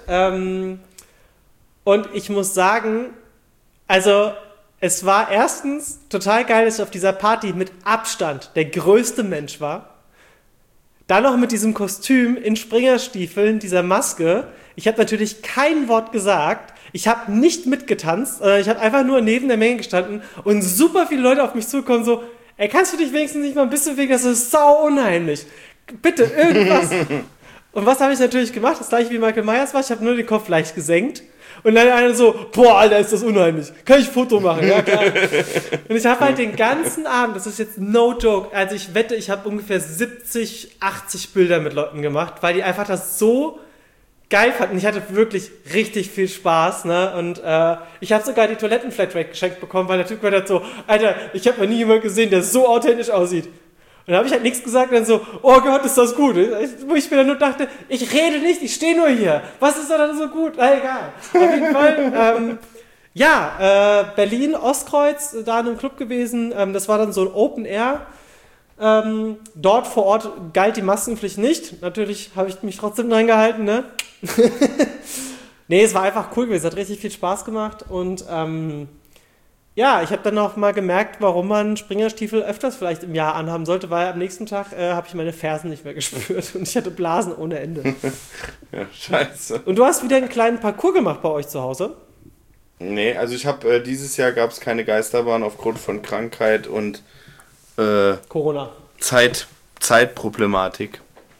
Speaker 1: Und ich muss sagen, also es war erstens total geil, dass ich auf dieser Party mit Abstand der größte Mensch war. Dann noch mit diesem Kostüm in Springerstiefeln, dieser Maske. Ich habe natürlich kein Wort gesagt. Ich habe nicht mitgetanzt. Ich habe einfach nur neben der Menge gestanden und super viele Leute auf mich zukommen so, ey, kannst du dich wenigstens nicht mal ein bisschen wegen, das ist sau unheimlich. Bitte, irgendwas. Und was habe ich natürlich gemacht? Das gleiche wie Michael Myers war. Ich habe nur den Kopf leicht gesenkt. Und dann einer so, boah, Alter, ist das unheimlich. Kann ich ein Foto machen? Ja, klar. Und ich habe halt den ganzen Abend, das ist jetzt no joke, also ich wette, ich habe ungefähr 70, 80 Bilder mit Leuten gemacht, weil die einfach das so geil fanden. Ich hatte wirklich richtig viel Spaß, ne? Und ich habe sogar die Toilettenflatrate geschenkt bekommen, weil der Typ gesagt hat so, Alter, ich habe noch nie jemanden gesehen, der so authentisch aussieht. Und da habe ich halt nichts gesagt und dann so, oh Gott, ist das gut. Wo ich mir dann nur dachte, ich rede nicht, ich stehe nur hier. Was ist da dann so gut? Na, egal. Auf jeden Fall, Ja, Berlin, Ostkreuz, da in einem Club gewesen. Das war dann so ein Open Air. Dort vor Ort galt die Maskenpflicht nicht. Natürlich habe ich mich trotzdem dran gehalten, ne? Nee, es war einfach cool gewesen. Hat richtig viel Spaß gemacht. Und ja, ich habe dann auch mal gemerkt, warum man Springerstiefel öfters vielleicht im Jahr anhaben sollte, weil am nächsten Tag habe ich meine Fersen nicht mehr gespürt und ich hatte Blasen ohne Ende.
Speaker 2: Ja, scheiße.
Speaker 1: Und du hast wieder einen kleinen Parcours gemacht bei euch zu Hause?
Speaker 2: Nee, also ich habe dieses Jahr gab es keine Geisterbahn aufgrund von Krankheit und
Speaker 1: Corona.
Speaker 2: Zeitproblematik.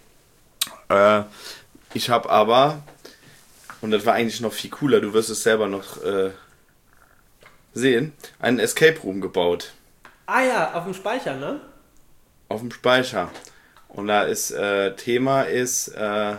Speaker 2: Ich habe aber, und das war eigentlich noch viel cooler, du wirst es selber noch sehen, einen Escape Room gebaut.
Speaker 1: Ah ja, auf dem Speicher, ne?
Speaker 2: Auf dem Speicher. Und da ist Thema ist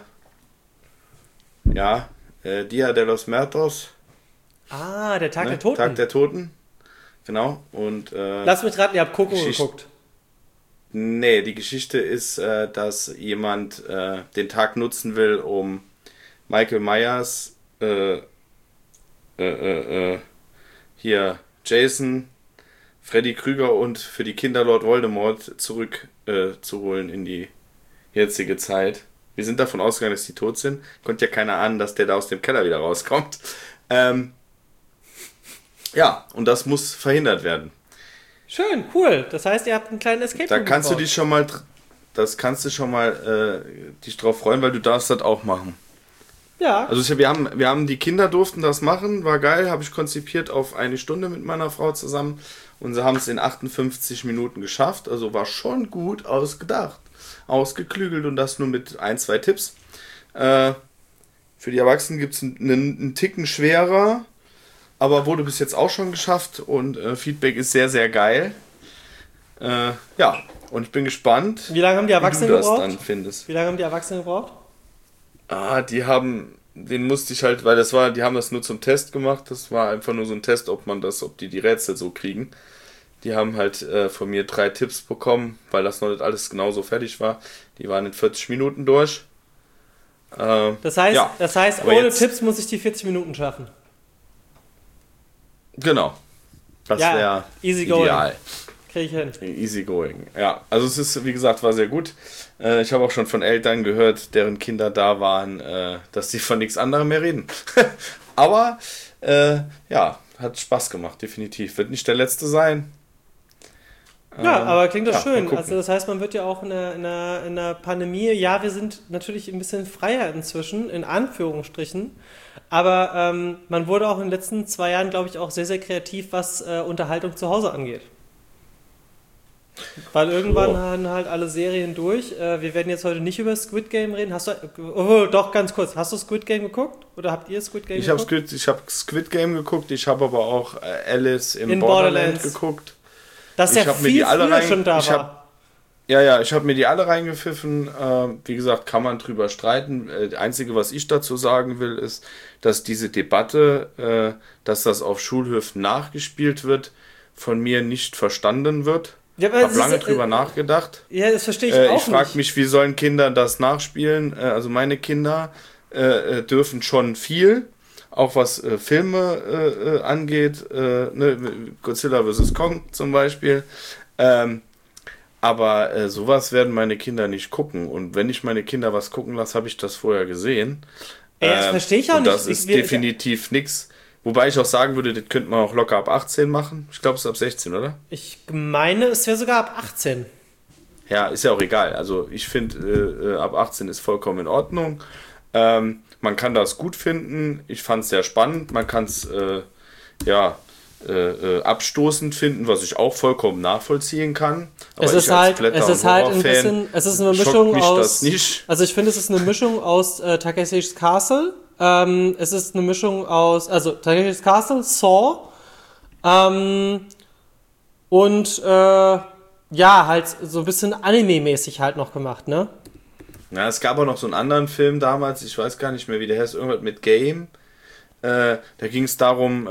Speaker 2: Dia de los Muertos.
Speaker 1: Ah, der Tag der Toten.
Speaker 2: Tag der Toten. Genau. Und
Speaker 1: lass mich raten, ihr habt Coco geguckt.
Speaker 2: Nee, die Geschichte ist, dass jemand den Tag nutzen will, um Michael Myers hier Jason, Freddy Krüger und für die Kinder Lord Voldemort zurück zu holen in die jetzige Zeit. Wir sind davon ausgegangen, dass die tot sind. Konnte ja keiner ahnen, dass der da aus dem Keller wieder rauskommt. Ja, und das muss verhindert werden.
Speaker 1: Schön, cool. Das heißt, ihr habt einen kleinen Escape Room.
Speaker 2: Da kannst du dich schon mal, dich drauf freuen, weil du darfst das auch machen.
Speaker 1: Ja.
Speaker 2: Also wir haben die Kinder durften das machen, war geil, habe ich konzipiert auf 1 Stunde mit meiner Frau zusammen und sie haben es in 58 Minuten geschafft, also war schon gut ausgedacht, ausgeklügelt und das nur mit 1, 2 Tipps. Für die Erwachsenen gibt es einen Ticken schwerer, aber wurde bis jetzt auch schon geschafft und Feedback ist sehr, sehr geil. Ja, und ich bin gespannt,
Speaker 1: wie lange haben die Erwachsenen
Speaker 2: wie du das
Speaker 1: gebraucht?
Speaker 2: dann findest.
Speaker 1: Wie lange haben die Erwachsenen gebraucht?
Speaker 2: Den musste ich halt, weil die haben das nur zum Test gemacht, das war einfach nur so ein Test, ob die Rätsel so kriegen. Die haben halt von mir 3 Tipps bekommen, weil das noch nicht alles genauso fertig war. Die waren in 40 Minuten durch.
Speaker 1: Das heißt ohne Tipps muss ich die 40 Minuten schaffen.
Speaker 2: Genau. Das wäre ideal.
Speaker 1: Krieg ich hin.
Speaker 2: Easy going. Ja, also es ist, wie gesagt, war sehr gut. Ich habe auch schon von Eltern gehört, deren Kinder da waren, dass sie von nichts anderem mehr reden. Aber ja, hat Spaß gemacht, definitiv. Wird nicht der letzte sein.
Speaker 1: Ja, aber klingt doch schön. Also das heißt, man wird ja auch in einer Pandemie, ja, wir sind natürlich ein bisschen freier inzwischen, in Anführungsstrichen, aber man wurde auch in den letzten 2 Jahren, glaube ich, auch sehr, sehr kreativ, was Unterhaltung zu Hause angeht. Weil irgendwann waren halt alle Serien durch. Wir werden jetzt heute nicht über Squid Game reden. Doch, ganz kurz. Hast du Squid Game geguckt? Oder habt ihr Squid Game geguckt?
Speaker 2: Ich habe Squid Game geguckt. Ich habe aber auch Alice in Borderland geguckt.
Speaker 1: Das ja viel früher schon da war.
Speaker 2: Ich habe mir die alle reingepfiffen. Wie gesagt, kann man drüber streiten. Das Einzige, was ich dazu sagen will, ist, dass diese Debatte, dass das auf Schulhöfen nachgespielt wird, von mir nicht verstanden wird. Ich habe lange drüber nachgedacht.
Speaker 1: Ja, das verstehe ich auch nicht.
Speaker 2: Ich frage mich, wie sollen Kinder das nachspielen? Also meine Kinder dürfen schon viel, auch was Filme angeht, Godzilla vs. Kong zum Beispiel. Aber sowas werden meine Kinder nicht gucken. Und wenn ich meine Kinder was gucken lasse, habe ich das vorher gesehen.
Speaker 1: Das verstehe ich auch nicht.
Speaker 2: Das ist definitiv nichts. Wobei ich auch sagen würde, das könnte man auch locker ab 18 machen. Ich glaube, es ist ab 16, oder?
Speaker 1: Ich meine, es wäre sogar ab 18.
Speaker 2: Ja, ist ja auch egal. Also ich finde, ab 18 ist vollkommen in Ordnung. Man kann das gut finden. Ich fand es sehr spannend. Man kann es abstoßend finden, was ich auch vollkommen nachvollziehen kann. Aber
Speaker 1: es ist halt ein bisschen, es ist eine Mischung aus, also ich finde, es ist eine Mischung aus Takeshi's Castle. Es ist eine Mischung aus, also Takeshi's Castle, Saw und halt so ein bisschen Anime-mäßig halt noch gemacht, ne?
Speaker 2: Ja, es gab auch noch so einen anderen Film damals, ich weiß gar nicht mehr, wie der heißt, irgendwas mit Game. Da ging es darum,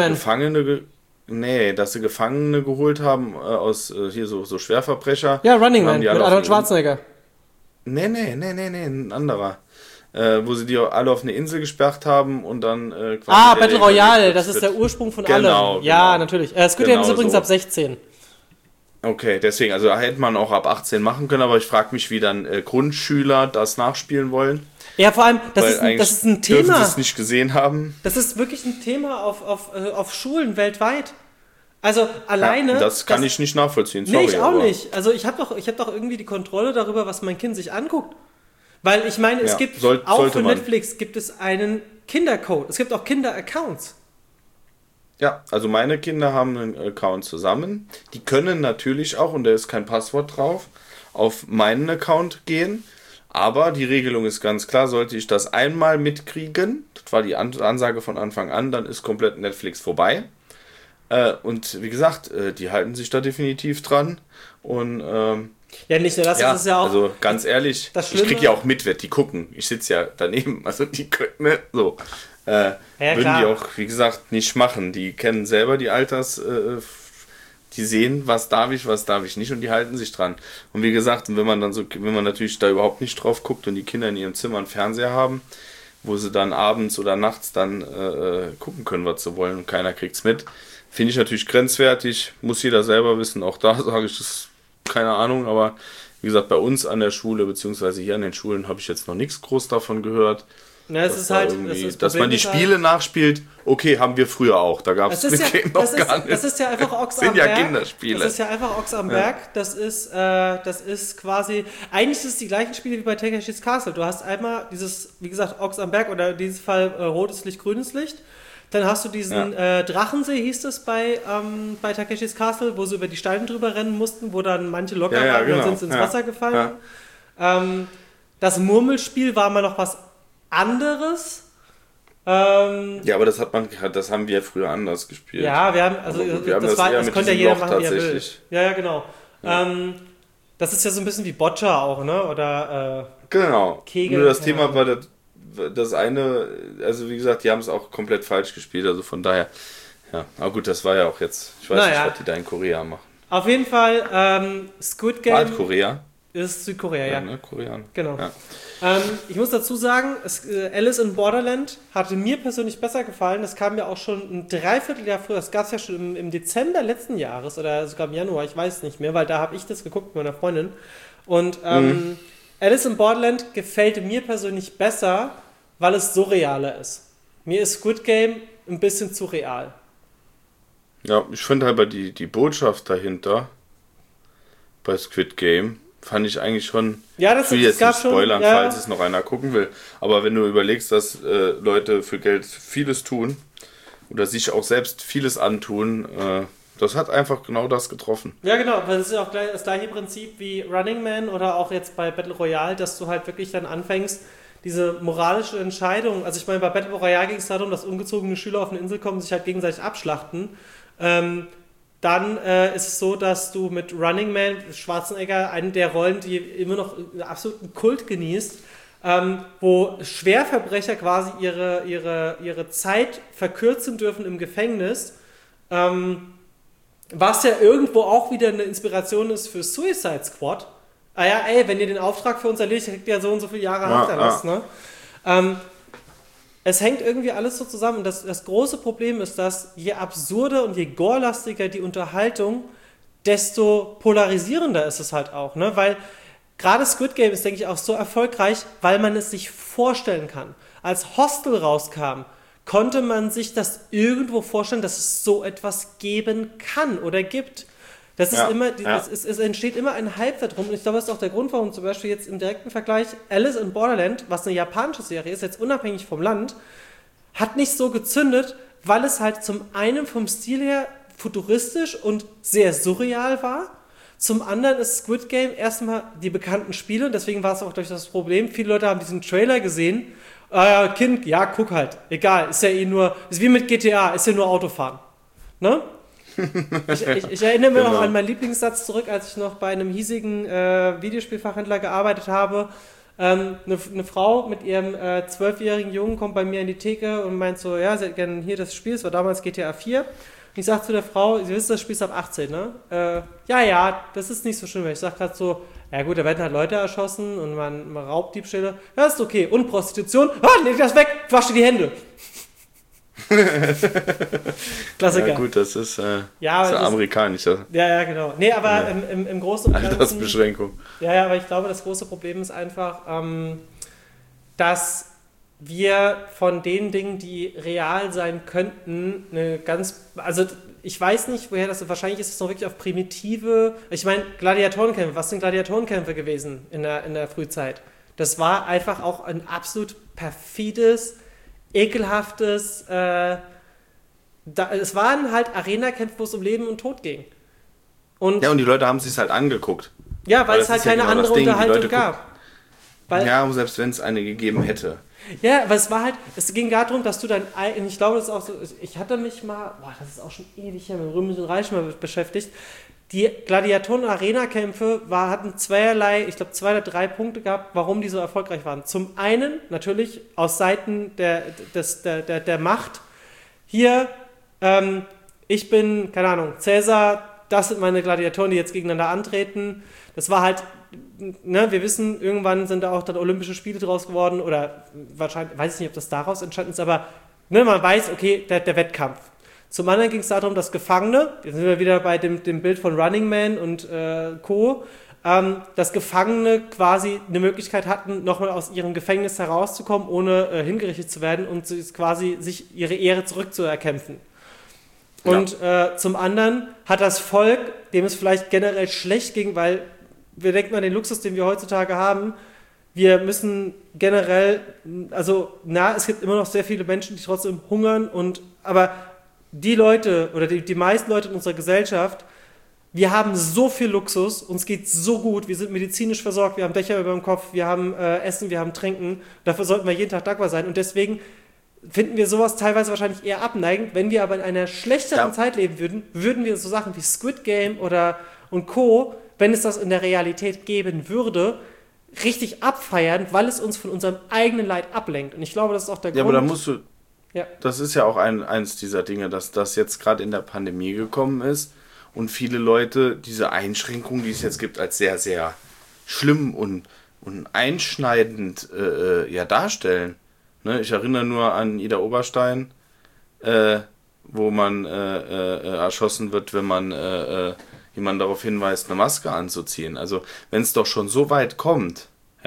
Speaker 2: dass sie Gefangene geholt haben aus hier so Schwerverbrecher.
Speaker 1: Ja, Running Man mit Arnold Schwarzenegger.
Speaker 2: Nee, ein anderer. wo sie die alle auf eine Insel gesperrt haben und dann
Speaker 1: quasi Battle Royale, das ist der Ursprung von allem. Ja, natürlich. Squid Game ist übrigens ab 16.
Speaker 2: Okay, deswegen, also hätte man auch ab 18 machen können, aber ich frage mich, wie dann Grundschüler das nachspielen wollen.
Speaker 1: Ja, vor allem, das ist ein Thema.
Speaker 2: Dürfen sie es nicht gesehen haben.
Speaker 1: Das ist wirklich ein Thema auf Schulen weltweit. Also alleine...
Speaker 2: Ja, das kann ich nicht nachvollziehen, sorry.
Speaker 1: Nee, ich auch nicht. Also ich hab doch irgendwie die Kontrolle darüber, was mein Kind sich anguckt. Weil ich meine, es gibt auch für Netflix gibt es einen Kindercode. Es gibt auch Kinderaccounts.
Speaker 2: Ja, also meine Kinder haben einen Account zusammen. Die können natürlich auch, und da ist kein Passwort drauf, auf meinen Account gehen. Aber die Regelung ist ganz klar, sollte ich das einmal mitkriegen, das war die Ansage von Anfang an, dann ist komplett Netflix vorbei. Und wie gesagt, die halten sich da definitiv dran. Und
Speaker 1: ja, nicht nur das, das ist ja auch...
Speaker 2: Also ganz ehrlich, ich kriege ja auch mit, die gucken. Ich sitze ja daneben, also die können, ne, so. Würden die auch, wie gesagt, nicht machen. Die kennen selber die die sehen, was darf ich nicht, und die halten sich dran. Und wie gesagt, wenn man natürlich da überhaupt nicht drauf guckt und die Kinder in ihrem Zimmer einen Fernseher haben, wo sie dann abends oder nachts dann gucken können, was sie wollen, und keiner kriegt's mit, finde ich natürlich grenzwertig, muss jeder selber wissen. Auch da sage ich das, keine Ahnung, aber wie gesagt, bei uns an der Schule, beziehungsweise hier an den Schulen, habe ich jetzt noch nichts groß davon gehört.
Speaker 1: Ja,
Speaker 2: dass man die Spiele nachspielt, okay, haben wir früher auch. Da gab es Squid Game noch gar nicht.
Speaker 1: Das ist ja einfach Ochs am Berg. Das sind ja Kinderspiele. Das ist ja einfach Ochs am Berg. Das ist quasi, eigentlich ist es die gleichen Spiele wie bei Takeshi's Castle. Du hast einmal dieses, wie gesagt, Ochs am Berg, oder in diesem Fall rotes Licht, grünes Licht. Dann hast du diesen Drachensee, hieß es bei Takeshi's Castle, wo sie über die Steine drüber rennen mussten, wo dann manche locker waren, genau. Dann sind sie ins Wasser gefallen. Ja. Das Murmelspiel war mal noch was anderes.
Speaker 2: Ja, aber das haben wir früher anders gespielt.
Speaker 1: Ja, das konnte ja jeder machen, wie er will. Ja, genau. Ja. Das ist ja so ein bisschen wie Boccia auch, ne? Oder
Speaker 2: genau.
Speaker 1: Kegel.
Speaker 2: Nur das Thema war das eine, also wie gesagt, die haben es auch komplett falsch gespielt, also von daher, ja. Aber gut, das war ja auch jetzt, ich weiß nicht, was die da in Korea machen.
Speaker 1: Auf jeden Fall, Squid Game...
Speaker 2: Nordkorea?
Speaker 1: Ist Südkorea, ja.
Speaker 2: Ne? Koreaner.
Speaker 1: Genau. Ja. Ich muss dazu sagen, Alice in Borderland hatte mir persönlich besser gefallen. Das kam ja auch schon ein Dreivierteljahr früher. Das gab es ja schon im Dezember letzten Jahres oder sogar im Januar, ich weiß es nicht mehr, weil da habe ich das geguckt mit meiner Freundin. Und Alice in Borderland gefällt mir persönlich besser, weil es surrealer ist. Mir ist Squid Game ein bisschen zu real.
Speaker 2: Ja, ich finde halt die Botschaft dahinter bei Squid Game fand ich eigentlich schon,
Speaker 1: ich will
Speaker 2: jetzt nicht spoilern, falls es noch einer gucken will, aber wenn du überlegst, dass Leute für Geld vieles tun oder sich auch selbst vieles antun, das hat einfach genau das getroffen.
Speaker 1: Ja, genau, weil das ist ja auch das gleiche Prinzip wie Running Man oder auch jetzt bei Battle Royale, dass du halt wirklich dann anfängst, diese moralische Entscheidung, also ich meine, bei Battle Royale ging es darum, dass ungezogene Schüler auf eine Insel kommen und sich halt gegenseitig abschlachten. Dann ist es so, dass du mit Running Man, Schwarzenegger, eine der Rollen, die immer noch einen absoluten Kult genießt, wo Schwerverbrecher quasi ihre Zeit verkürzen dürfen im Gefängnis, was ja irgendwo auch wieder eine Inspiration ist für Suicide Squad. Ah ja, wenn ihr den Auftrag für uns erledigt, kriegt ihr ja so und so viele Jahre Hafterlass, ne? Es hängt irgendwie alles so zusammen. Und das große Problem ist, dass je absurder und je gorelastiger die Unterhaltung, desto polarisierender ist es halt auch. Ne? Weil gerade Squid Game ist, denke ich, auch so erfolgreich, weil man es sich vorstellen kann. Als Hostel rauskam, konnte man sich das irgendwo vorstellen, dass es so etwas geben kann oder gibt. Das ist es entsteht immer ein Hype darum. Und ich glaube, das ist auch der Grund, warum zum Beispiel jetzt im direkten Vergleich Alice in Borderland, was eine japanische Serie ist, jetzt unabhängig vom Land, hat nicht so gezündet, weil es halt zum einen vom Stil her futuristisch und sehr surreal war. Zum anderen ist Squid Game erstmal die bekannten Spiele, und deswegen war es auch durch das Problem. Viele Leute haben diesen Trailer gesehen. Kind, ja, guck halt. Egal, ist ja ist wie mit GTA, ist ja nur Autofahren. Ne? Ich erinnere mich noch an meinen Lieblingssatz zurück, als ich noch bei einem hiesigen Videospielfachhändler gearbeitet habe. Eine Frau mit ihrem 12-jährigen Jungen kommt bei mir in die Theke und meint so, ja, sie hätte gerne hier das Spiel, es war damals GTA 4. Und ich sage zu der Frau, Sie wissen, das Spiel ist ab 18, ne? Ja, das ist nicht so schlimm. Ich sage gerade so, Ja gut, da werden halt Leute erschossen und man Raubdiebstähle. Ja, ist okay. Und Prostitution. Leg das weg, wasch dir die Hände. Klassiker.
Speaker 2: Ja gut, das ist, amerikanisch.
Speaker 1: Ja, genau. Nee, aber im Großen und Ganzen...
Speaker 2: Altersbeschränkung.
Speaker 1: Ja, aber ich glaube, das große Problem ist einfach, dass wir von den Dingen, die real sein könnten, also ich weiß nicht, woher das, wahrscheinlich ist es noch wirklich auf primitive, ich meine, Gladiatorenkämpfe, was sind Gladiatorenkämpfe gewesen in der Frühzeit? Das war einfach auch ein absolut perfides, ekelhaftes, es waren halt Arena-Kämpfe, wo es um Leben und Tod ging. Und
Speaker 2: die Leute haben es sich halt angeguucht.
Speaker 1: Ja, weil es halt keine andere Unterhaltung gab.
Speaker 2: Selbst wenn es eine gegeben hätte.
Speaker 1: Ja, aber es ging darum, dass du ich glaube, das ist auch so, ich hatte mich mal, das ist auch schon ewig her, mit dem Römischen Reich mal beschäftigt. Die Gladiatoren-Arena-Kämpfe hatten zwei oder drei Punkte gehabt, warum die so erfolgreich waren. Zum einen natürlich aus Seiten der Macht. Hier, ich bin, keine Ahnung, Cäsar, das sind meine Gladiatoren, die jetzt gegeneinander antreten. Das war halt, wir wissen, irgendwann sind da auch dann Olympische Spiele draus geworden oder wahrscheinlich, weiß ich nicht, ob das daraus entstanden ist, aber man weiß, okay, der Wettkampf. Zum anderen ging es darum, dass Gefangene, jetzt sind wir wieder bei dem Bild von Running Man und Co., dass Gefangene quasi eine Möglichkeit hatten, nochmal aus ihrem Gefängnis herauszukommen, ohne hingerichtet zu werden und quasi sich ihre Ehre zurückzuerkämpfen. Und zum anderen hat das Volk, dem es vielleicht generell schlecht ging, weil wir denken an den Luxus, den wir heutzutage haben, wir müssen generell, es gibt immer noch sehr viele Menschen, die trotzdem hungern, aber die Leute oder die meisten Leute in unserer Gesellschaft, wir haben so viel Luxus, uns geht so gut, wir sind medizinisch versorgt, wir haben Dächer über dem Kopf, wir haben Essen, wir haben Trinken, dafür sollten wir jeden Tag dankbar sein und deswegen finden wir sowas teilweise wahrscheinlich eher abneigend. Wenn wir aber in einer schlechteren Zeit leben würden wir so Sachen wie Squid Game und Co., wenn es das in der Realität geben würde, richtig abfeiern, weil es uns von unserem eigenen Leid ablenkt. Und ich glaube, das ist auch der Grund.
Speaker 2: Ja, aber da musst du... Ja. Das ist ja auch eins dieser Dinge, dass das jetzt gerade in der Pandemie gekommen ist und viele Leute diese Einschränkungen, die es jetzt gibt, als sehr, sehr schlimm und einschneidend darstellen. Ne? Ich erinnere nur an Ida Oberstein, wo man erschossen wird, wenn man jemanden darauf hinweist, eine Maske anzuziehen. Also wenn es doch schon so weit kommt,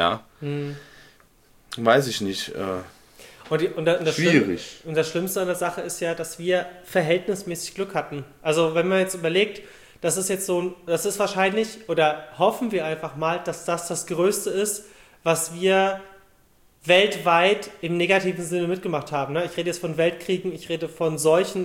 Speaker 2: weiß ich nicht.
Speaker 1: Schwierig. Und das Schlimmste an der Sache ist ja, dass wir verhältnismäßig Glück hatten. Also wenn man jetzt überlegt, das ist wahrscheinlich, oder hoffen wir einfach mal, dass das Größte ist, was wir weltweit im negativen Sinne mitgemacht haben. Ne? Ich rede jetzt von Weltkriegen, ich rede von Seuchen,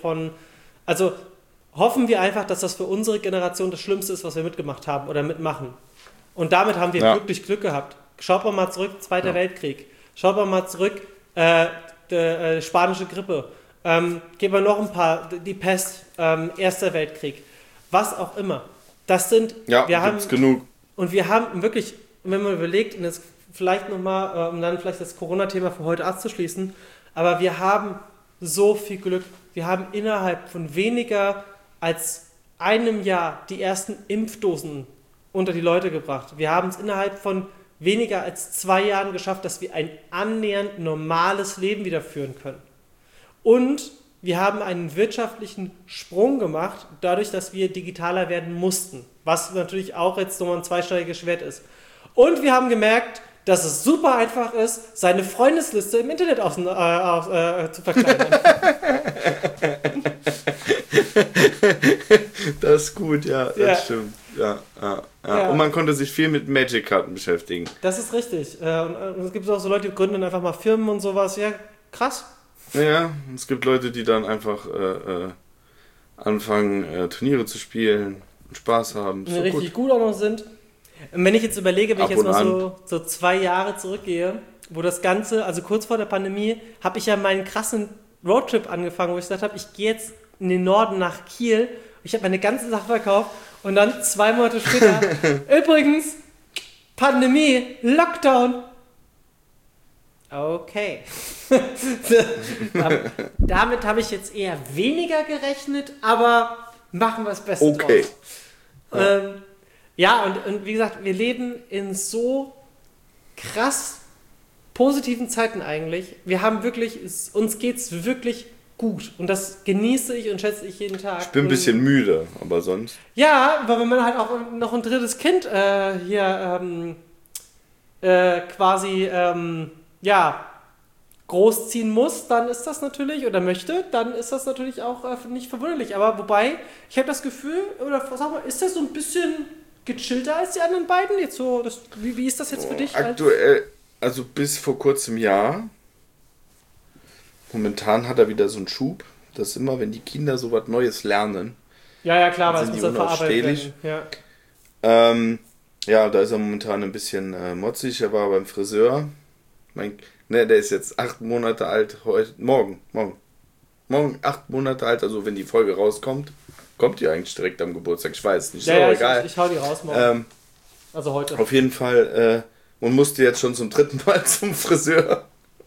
Speaker 1: hoffen wir einfach, dass das für unsere Generation das Schlimmste ist, was wir mitgemacht haben oder mitmachen. Und damit haben wir wirklich Glück gehabt. Schaut mal zurück, Zweiter Weltkrieg. Schaut mal zurück, spanische Grippe. Geben wir noch ein paar, die Pest, Erster Weltkrieg. Was auch immer. Das sind, wir haben
Speaker 2: genug.
Speaker 1: Und wir haben wirklich, wenn man überlegt, und jetzt vielleicht nochmal, um dann vielleicht das Corona-Thema für heute abzuschließen, aber wir haben so viel Glück. Wir haben innerhalb von weniger als einem Jahr die ersten Impfdosen unter die Leute gebracht. Wir haben es innerhalb von weniger als 2 Jahren geschafft, dass wir ein annähernd normales Leben wieder führen können. Und wir haben einen wirtschaftlichen Sprung gemacht, dadurch, dass wir digitaler werden mussten. Was natürlich auch jetzt nochmal ein zweischneidiges Schwert ist. Und wir haben gemerkt, dass es super einfach ist, seine Freundesliste im Internet zu verkleinern.
Speaker 2: Das ist gut, das stimmt. Ja. Und man konnte sich viel mit Magic-Karten beschäftigen.
Speaker 1: Das ist richtig. Und es gibt auch so Leute, die gründen dann einfach mal Firmen und sowas. Ja, krass.
Speaker 2: Ja, es gibt Leute, die dann einfach anfangen, Turniere zu spielen und Spaß haben.
Speaker 1: Die richtig gut auch noch sind. Und wenn ich jetzt überlege, wenn ich jetzt mal so 2 Jahre zurückgehe, wo das Ganze, also kurz vor der Pandemie, habe ich ja meinen krassen Roadtrip angefangen, wo ich gesagt habe, ich gehe jetzt in den Norden nach Kiel. Ich habe meine ganze Sache verkauft und dann 2 Monate später, übrigens, Pandemie, Lockdown. Okay. Damit habe ich jetzt eher weniger gerechnet, aber machen wir das Beste draus. Ja, und wie gesagt, wir leben in so krass positiven Zeiten eigentlich. Wir haben wirklich, uns geht's wirklich gut. Und das genieße ich und schätze ich jeden Tag.
Speaker 2: Ich bin ein bisschen müde, aber sonst.
Speaker 1: Ja, weil wenn man halt auch noch ein drittes Kind quasi großziehen muss, dann ist das natürlich, oder möchte, dann ist das natürlich auch nicht verwunderlich. Aber wobei, ich habe das Gefühl, oder sag mal, ist das so ein bisschen gechillter als die anderen beiden? Jetzt so, wie ist das jetzt für dich?
Speaker 2: Aktuell, also bis vor kurzem ja. Momentan hat er wieder so einen Schub. Das ist immer, wenn die Kinder so was Neues lernen.
Speaker 1: Ja, klar, weil es
Speaker 2: sind
Speaker 1: muss
Speaker 2: die
Speaker 1: dann verarbeitet
Speaker 2: unausstehlich.
Speaker 1: werden.
Speaker 2: Ja, da ist er momentan ein bisschen motzig. Er war beim Friseur. Der ist jetzt 8 Monate alt. Morgen 8 Monate alt. Also wenn die Folge rauskommt, kommt die eigentlich direkt am Geburtstag. Ich weiß nicht.
Speaker 1: Ja,
Speaker 2: egal.
Speaker 1: Ich hau die raus morgen. Also heute.
Speaker 2: Auf jeden Fall. Man musste jetzt schon zum 3. Mal zum Friseur.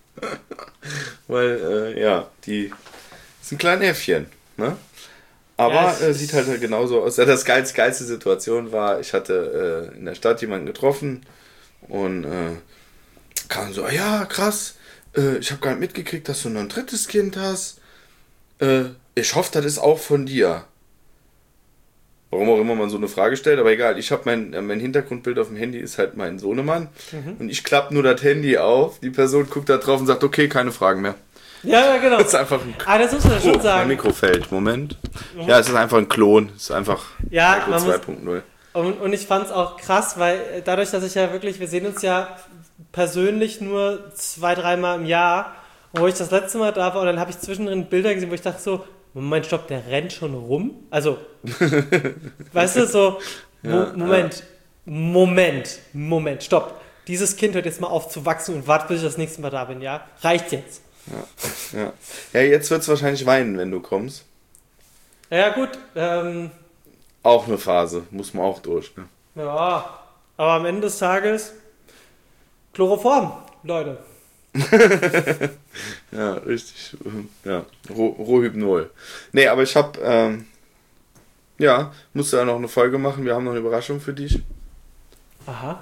Speaker 2: Weil, die ist ein kleines Äffchen. Ne? Aber sieht halt genauso aus. Ja, das geilste Situation war, ich hatte in der Stadt jemanden getroffen und kam so, ja, krass, ich habe gar nicht mitgekriegt, dass du noch ein 3. Kind hast. Ich hoffe, das ist auch von dir. Warum auch immer man so eine Frage stellt, aber egal. Ich habe mein Hintergrundbild auf dem Handy ist halt mein Sohnemann und ich klappe nur das Handy auf. Die Person guckt da drauf und sagt, okay, keine Fragen mehr.
Speaker 1: Ja, genau.
Speaker 2: Das ist einfach ein
Speaker 1: das muss man schon sagen.
Speaker 2: Mein Mikro fällt. Moment. Ja, es ist einfach ein Klon. Es ist einfach
Speaker 1: Michael
Speaker 2: 2.0.
Speaker 1: Und ich fand es auch krass, weil dadurch, dass ich ja wirklich, wir sehen uns ja persönlich nur 2-3 Mal im Jahr, wo ich das letzte Mal da war und dann habe ich zwischendrin Bilder gesehen, wo ich dachte so, Moment, stopp, der rennt schon rum? Also, weißt du, so, Moment, stopp. Dieses Kind hört jetzt mal auf zu wachsen und wartet, bis ich das nächste Mal da bin, ja? Reicht jetzt.
Speaker 2: Ja, jetzt wird es wahrscheinlich weinen, wenn du kommst.
Speaker 1: Ja, gut.
Speaker 2: Auch eine Phase, muss man auch durch. Ne?
Speaker 1: Ja, aber am Ende des Tages Chloroform, Leute.
Speaker 2: Ja, richtig. Ja, Rohypnol. Nee, aber ich habe, musste ja noch eine Folge machen. Wir haben noch eine Überraschung für dich.
Speaker 1: Aha.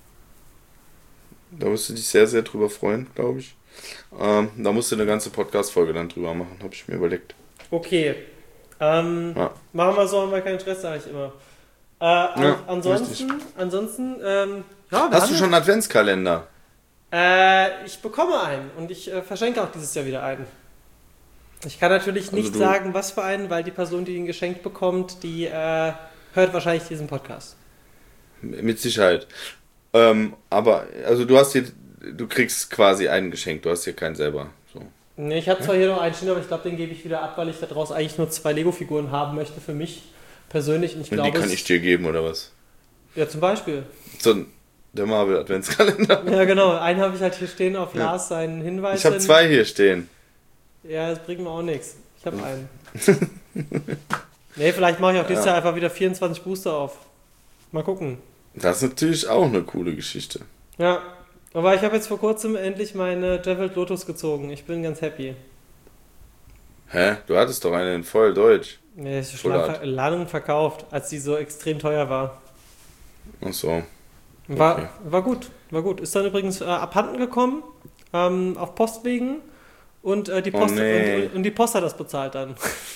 Speaker 2: Da musst du dich sehr, sehr drüber freuen, glaube ich. Da musst du eine ganze Podcast-Folge dann drüber machen, habe ich mir überlegt.
Speaker 1: Okay. Machen wir so, haben wir keinen Stress, sage ich immer. Ansonsten, hast
Speaker 2: du schon einen Adventskalender?
Speaker 1: Ich bekomme einen und ich verschenke auch dieses Jahr wieder einen. Ich kann natürlich nicht sagen, was für einen, weil die Person, die ihn geschenkt bekommt, die hört wahrscheinlich diesen Podcast.
Speaker 2: Mit Sicherheit. Aber, also du kriegst quasi einen geschenkt, du hast hier keinen selber. So.
Speaker 1: Nee, ich habe zwar hier noch einen stehen, aber ich glaube, den gebe ich wieder ab, weil ich daraus eigentlich nur 2 Lego-Figuren haben möchte für mich persönlich. Und
Speaker 2: die kann ich dir geben, oder was?
Speaker 1: Ja, zum Beispiel.
Speaker 2: Der Marvel-Adventskalender.
Speaker 1: Ja, genau. Einen habe ich halt hier stehen auf Lars seinen Hinweis.
Speaker 2: Ich habe 2 hier stehen.
Speaker 1: Ja, das bringt mir auch nichts. Ich habe einen. Nee, vielleicht mache ich auch dieses Jahr einfach wieder 24 Booster auf. Mal gucken.
Speaker 2: Das ist natürlich auch eine coole Geschichte.
Speaker 1: Ja, aber ich habe jetzt vor kurzem endlich meine Devil Lotus gezogen. Ich bin ganz happy.
Speaker 2: Hä? Du hattest doch eine in voll Deutsch.
Speaker 1: Nee, ist schon Ladung verkauft, als die so extrem teuer war.
Speaker 2: Ach so.
Speaker 1: War gut. Ist dann übrigens abhanden gekommen, auf Postwegen und die Post und die Post hat das bezahlt dann.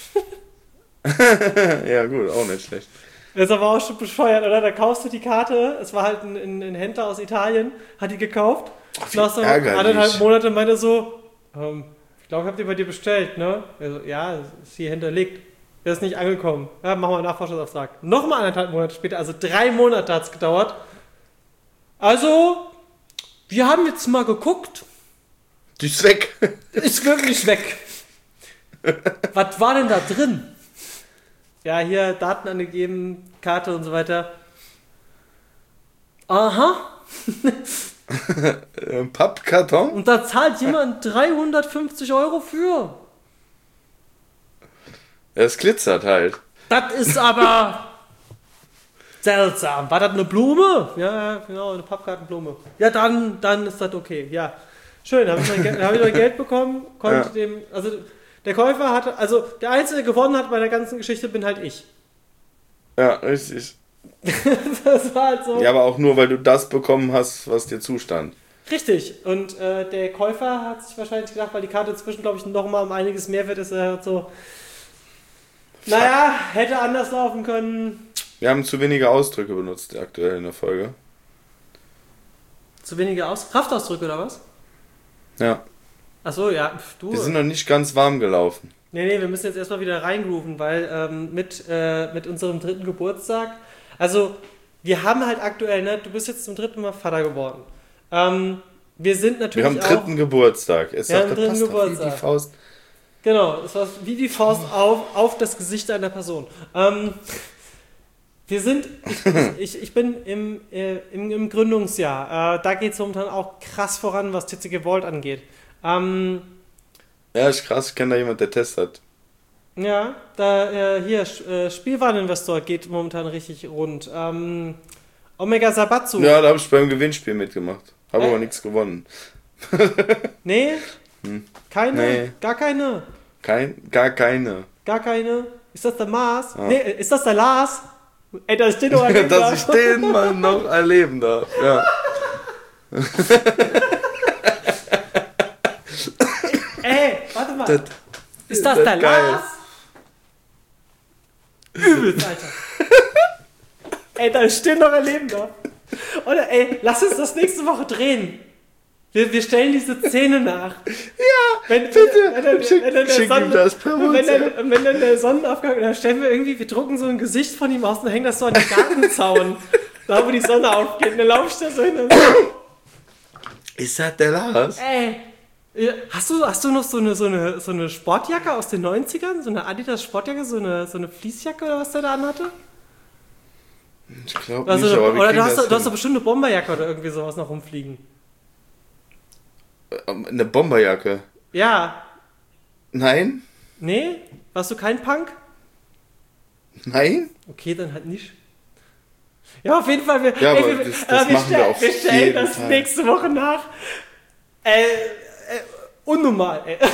Speaker 2: Ja gut, auch nicht schlecht.
Speaker 1: Das ist aber auch schon bescheuert, oder? Da kaufst du die Karte, es war halt ein Händler aus Italien, hat die gekauft. Nach so 1,5 Monate meinte so, ich glaube, ich habe die bei dir bestellt, ne? Also, ja, ist hier hinterlegt. Der ist nicht angekommen. Ja, machen wir einen Nachforschungsauftrag. Nochmal 1,5 Monate später, also 3 Monate hat es gedauert. Also, wir haben jetzt mal geguckt.
Speaker 2: Die ist weg.
Speaker 1: Ist wirklich weg. Was war denn da drin? Ja, hier Daten angegeben, Karte und so weiter. Aha.
Speaker 2: Pappkarton?
Speaker 1: Und da zahlt jemand 350 € für.
Speaker 2: Es glitzert halt.
Speaker 1: Das ist aber seltsam. War das eine Blume? Ja, genau, eine Pappkartenblume. Ja, dann ist das okay. Ja, schön. Habe ich mein Geld bekommen. Konnte der Käufer hatte, also der Einzige, der gewonnen hat bei der ganzen Geschichte, bin halt ich.
Speaker 2: Ja, richtig.
Speaker 1: Das war halt so.
Speaker 2: Ja, aber auch nur, weil du das bekommen hast, was dir zustand.
Speaker 1: Richtig. Und der Käufer hat sich wahrscheinlich gedacht, weil die Karte inzwischen, glaube ich, nochmal um einiges mehr wert ist, er hat so... Naja, hätte anders laufen können.
Speaker 2: Wir haben zu wenige Ausdrücke benutzt aktuell in der Folge.
Speaker 1: Zu wenige Kraftausdrücke, oder was?
Speaker 2: Ja.
Speaker 1: Achso, ja. Du.
Speaker 2: Wir sind noch nicht ganz warm gelaufen.
Speaker 1: Nee, wir müssen jetzt erstmal wieder reingrooven, weil mit unserem 3. Geburtstag, also wir haben halt aktuell, ne, du bist jetzt zum 3. Mal Vater geworden. Wir sind natürlich
Speaker 2: wir haben 3. Geburtstag.
Speaker 1: Wir haben 3. Geburtstag.
Speaker 2: Wie die Faust.
Speaker 1: Genau, es war wie die Faust auf das Gesicht einer Person. Ich bin im Gründungsjahr. Da geht es momentan auch krass voran, was TCG Vault angeht.
Speaker 2: Ja, ist krass, ich kenne da jemand, der Test hat.
Speaker 1: Ja, Spielwareninvestor geht momentan richtig rund. Omega Sabatsu.
Speaker 2: Ja, da habe ich beim Gewinnspiel mitgemacht. Habe aber nichts gewonnen.
Speaker 1: Nee? Keine?
Speaker 2: Nee.
Speaker 1: Gar keine?
Speaker 2: Gar keine.
Speaker 1: Gar keine? Ist das der Mars? Ja. Nee, ist das der Lars? Ey, dass ich den noch erleben
Speaker 2: darf. Dass ich den mal noch erleben darf, ja.
Speaker 1: Ey, warte mal. Ist das der geil. Lars? Übelst, Alter. Ey, dass ich den noch erleben darf. Oder ey, lass uns das nächste Woche drehen. Wir stellen diese Szene nach.
Speaker 2: Ja, bitte. Schick ihm das per WhatsApp.
Speaker 1: Wenn dann der Sonnenaufgang, dann stellen wir irgendwie, wir drucken so ein Gesicht von ihm aus und hängen das so an den Gartenzaun. Da, wo die Sonne aufgeht. Und dann laufe ich da so hin und so.
Speaker 2: Ist das der Lars?
Speaker 1: Ey. Hast du noch so eine Sportjacke aus den 90ern? So eine Adidas Sportjacke? So eine Fließjacke oder was der da anhatte?
Speaker 2: Ich glaube nicht, aber
Speaker 1: oder du hast doch bestimmt eine Bomberjacke oder irgendwie sowas noch rumfliegen.
Speaker 2: Eine Bomberjacke?
Speaker 1: Ja.
Speaker 2: Nein?
Speaker 1: Nee? Warst du kein Punk?
Speaker 2: Nein?
Speaker 1: Okay, dann halt nicht. Ja, auf jeden Fall.
Speaker 2: Das machen wir
Speaker 1: stellen das Tag. Nächste Woche nach. Unnormal, ey.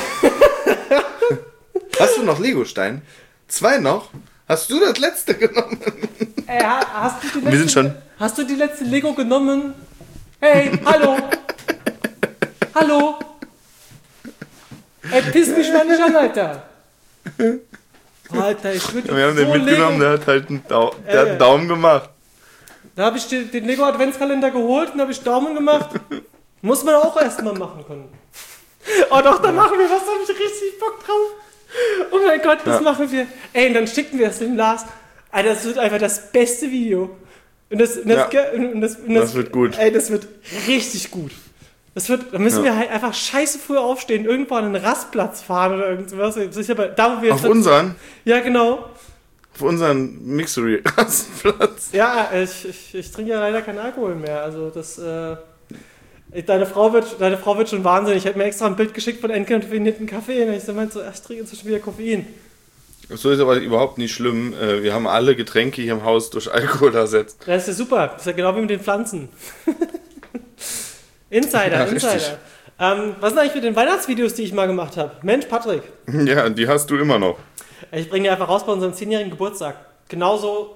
Speaker 2: Hast du noch Legostein? 2 noch? Hast du das letzte genommen?
Speaker 1: Hast du die letzte Lego genommen? Hey, hallo! Hallo! Ey, piss mich mal nicht an, Alter! Alter, ich würde
Speaker 2: Wir haben den mitgenommen, der hat halt einen Daumen gemacht.
Speaker 1: Da habe ich den Lego Adventskalender geholt und habe ich Daumen gemacht. Muss man auch erstmal machen können. Oh doch, dann machen wir was, da habe ich richtig Bock drauf. Oh mein Gott, das machen wir. Ey, und dann schicken wir es dem Lars. Alter, das wird einfach das beste Video. Und das wird gut. Ey, das wird richtig gut. Da müssen wir halt einfach scheiße früh aufstehen, irgendwo an einen Rastplatz fahren oder irgendwas.
Speaker 2: Auf unseren?
Speaker 1: Ja, genau.
Speaker 2: Auf unseren Mixery-Rastplatz.
Speaker 1: Ja, ich trinke ja leider keinen Alkohol mehr. Also das, deine Frau wird schon wahnsinnig. Ich habe mir extra ein Bild geschickt von entkoffeinierten Kaffee. Und ich meinte so, ich trinke inzwischen wieder Koffein.
Speaker 2: So ist aber überhaupt nicht schlimm. Wir haben alle Getränke hier im Haus durch Alkohol ersetzt.
Speaker 1: Das ist ja super. Das ist ja genau wie mit den Pflanzen. Insider. Was sind eigentlich mit den Weihnachtsvideos, die ich mal gemacht habe? Mensch, Patrick.
Speaker 2: Ja, die hast du immer noch.
Speaker 1: Ich bringe die einfach raus bei unserem 10-jährigen Geburtstag. Genauso.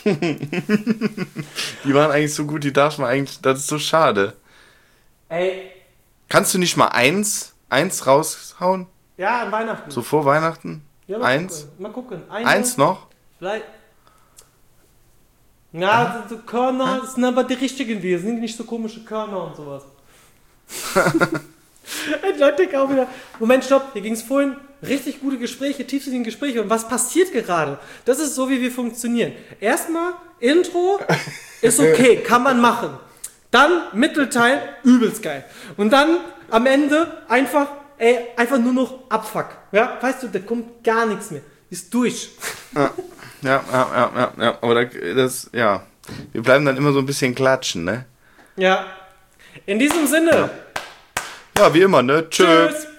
Speaker 2: Die waren eigentlich so gut, die darf man eigentlich, das ist so schade.
Speaker 1: Ey.
Speaker 2: Kannst du nicht mal eins raushauen?
Speaker 1: Ja, an Weihnachten.
Speaker 2: So vor Weihnachten?
Speaker 1: Ja, mal gucken.
Speaker 2: Eins noch?
Speaker 1: Vielleicht. Ja, so Körner, das sind aber die richtigen wir, sind nicht so komische Körner und sowas. Die Leute denken auch wieder, Moment, stopp, hier ging es vorhin, richtig gute Gespräche, tiefsinnige Gespräche und was passiert gerade? Das ist so, wie wir funktionieren. Erstmal, Intro ist okay, kann man machen. Dann Mittelteil, übelst geil. Und dann am Ende einfach nur noch Abfuck. Ja, weißt du, da kommt gar nichts mehr. Ist durch.
Speaker 2: Ja, aber wir bleiben dann immer so ein bisschen klatschen, ne?
Speaker 1: Ja. In diesem Sinne.
Speaker 2: Ja, wie immer, ne? Tschüss.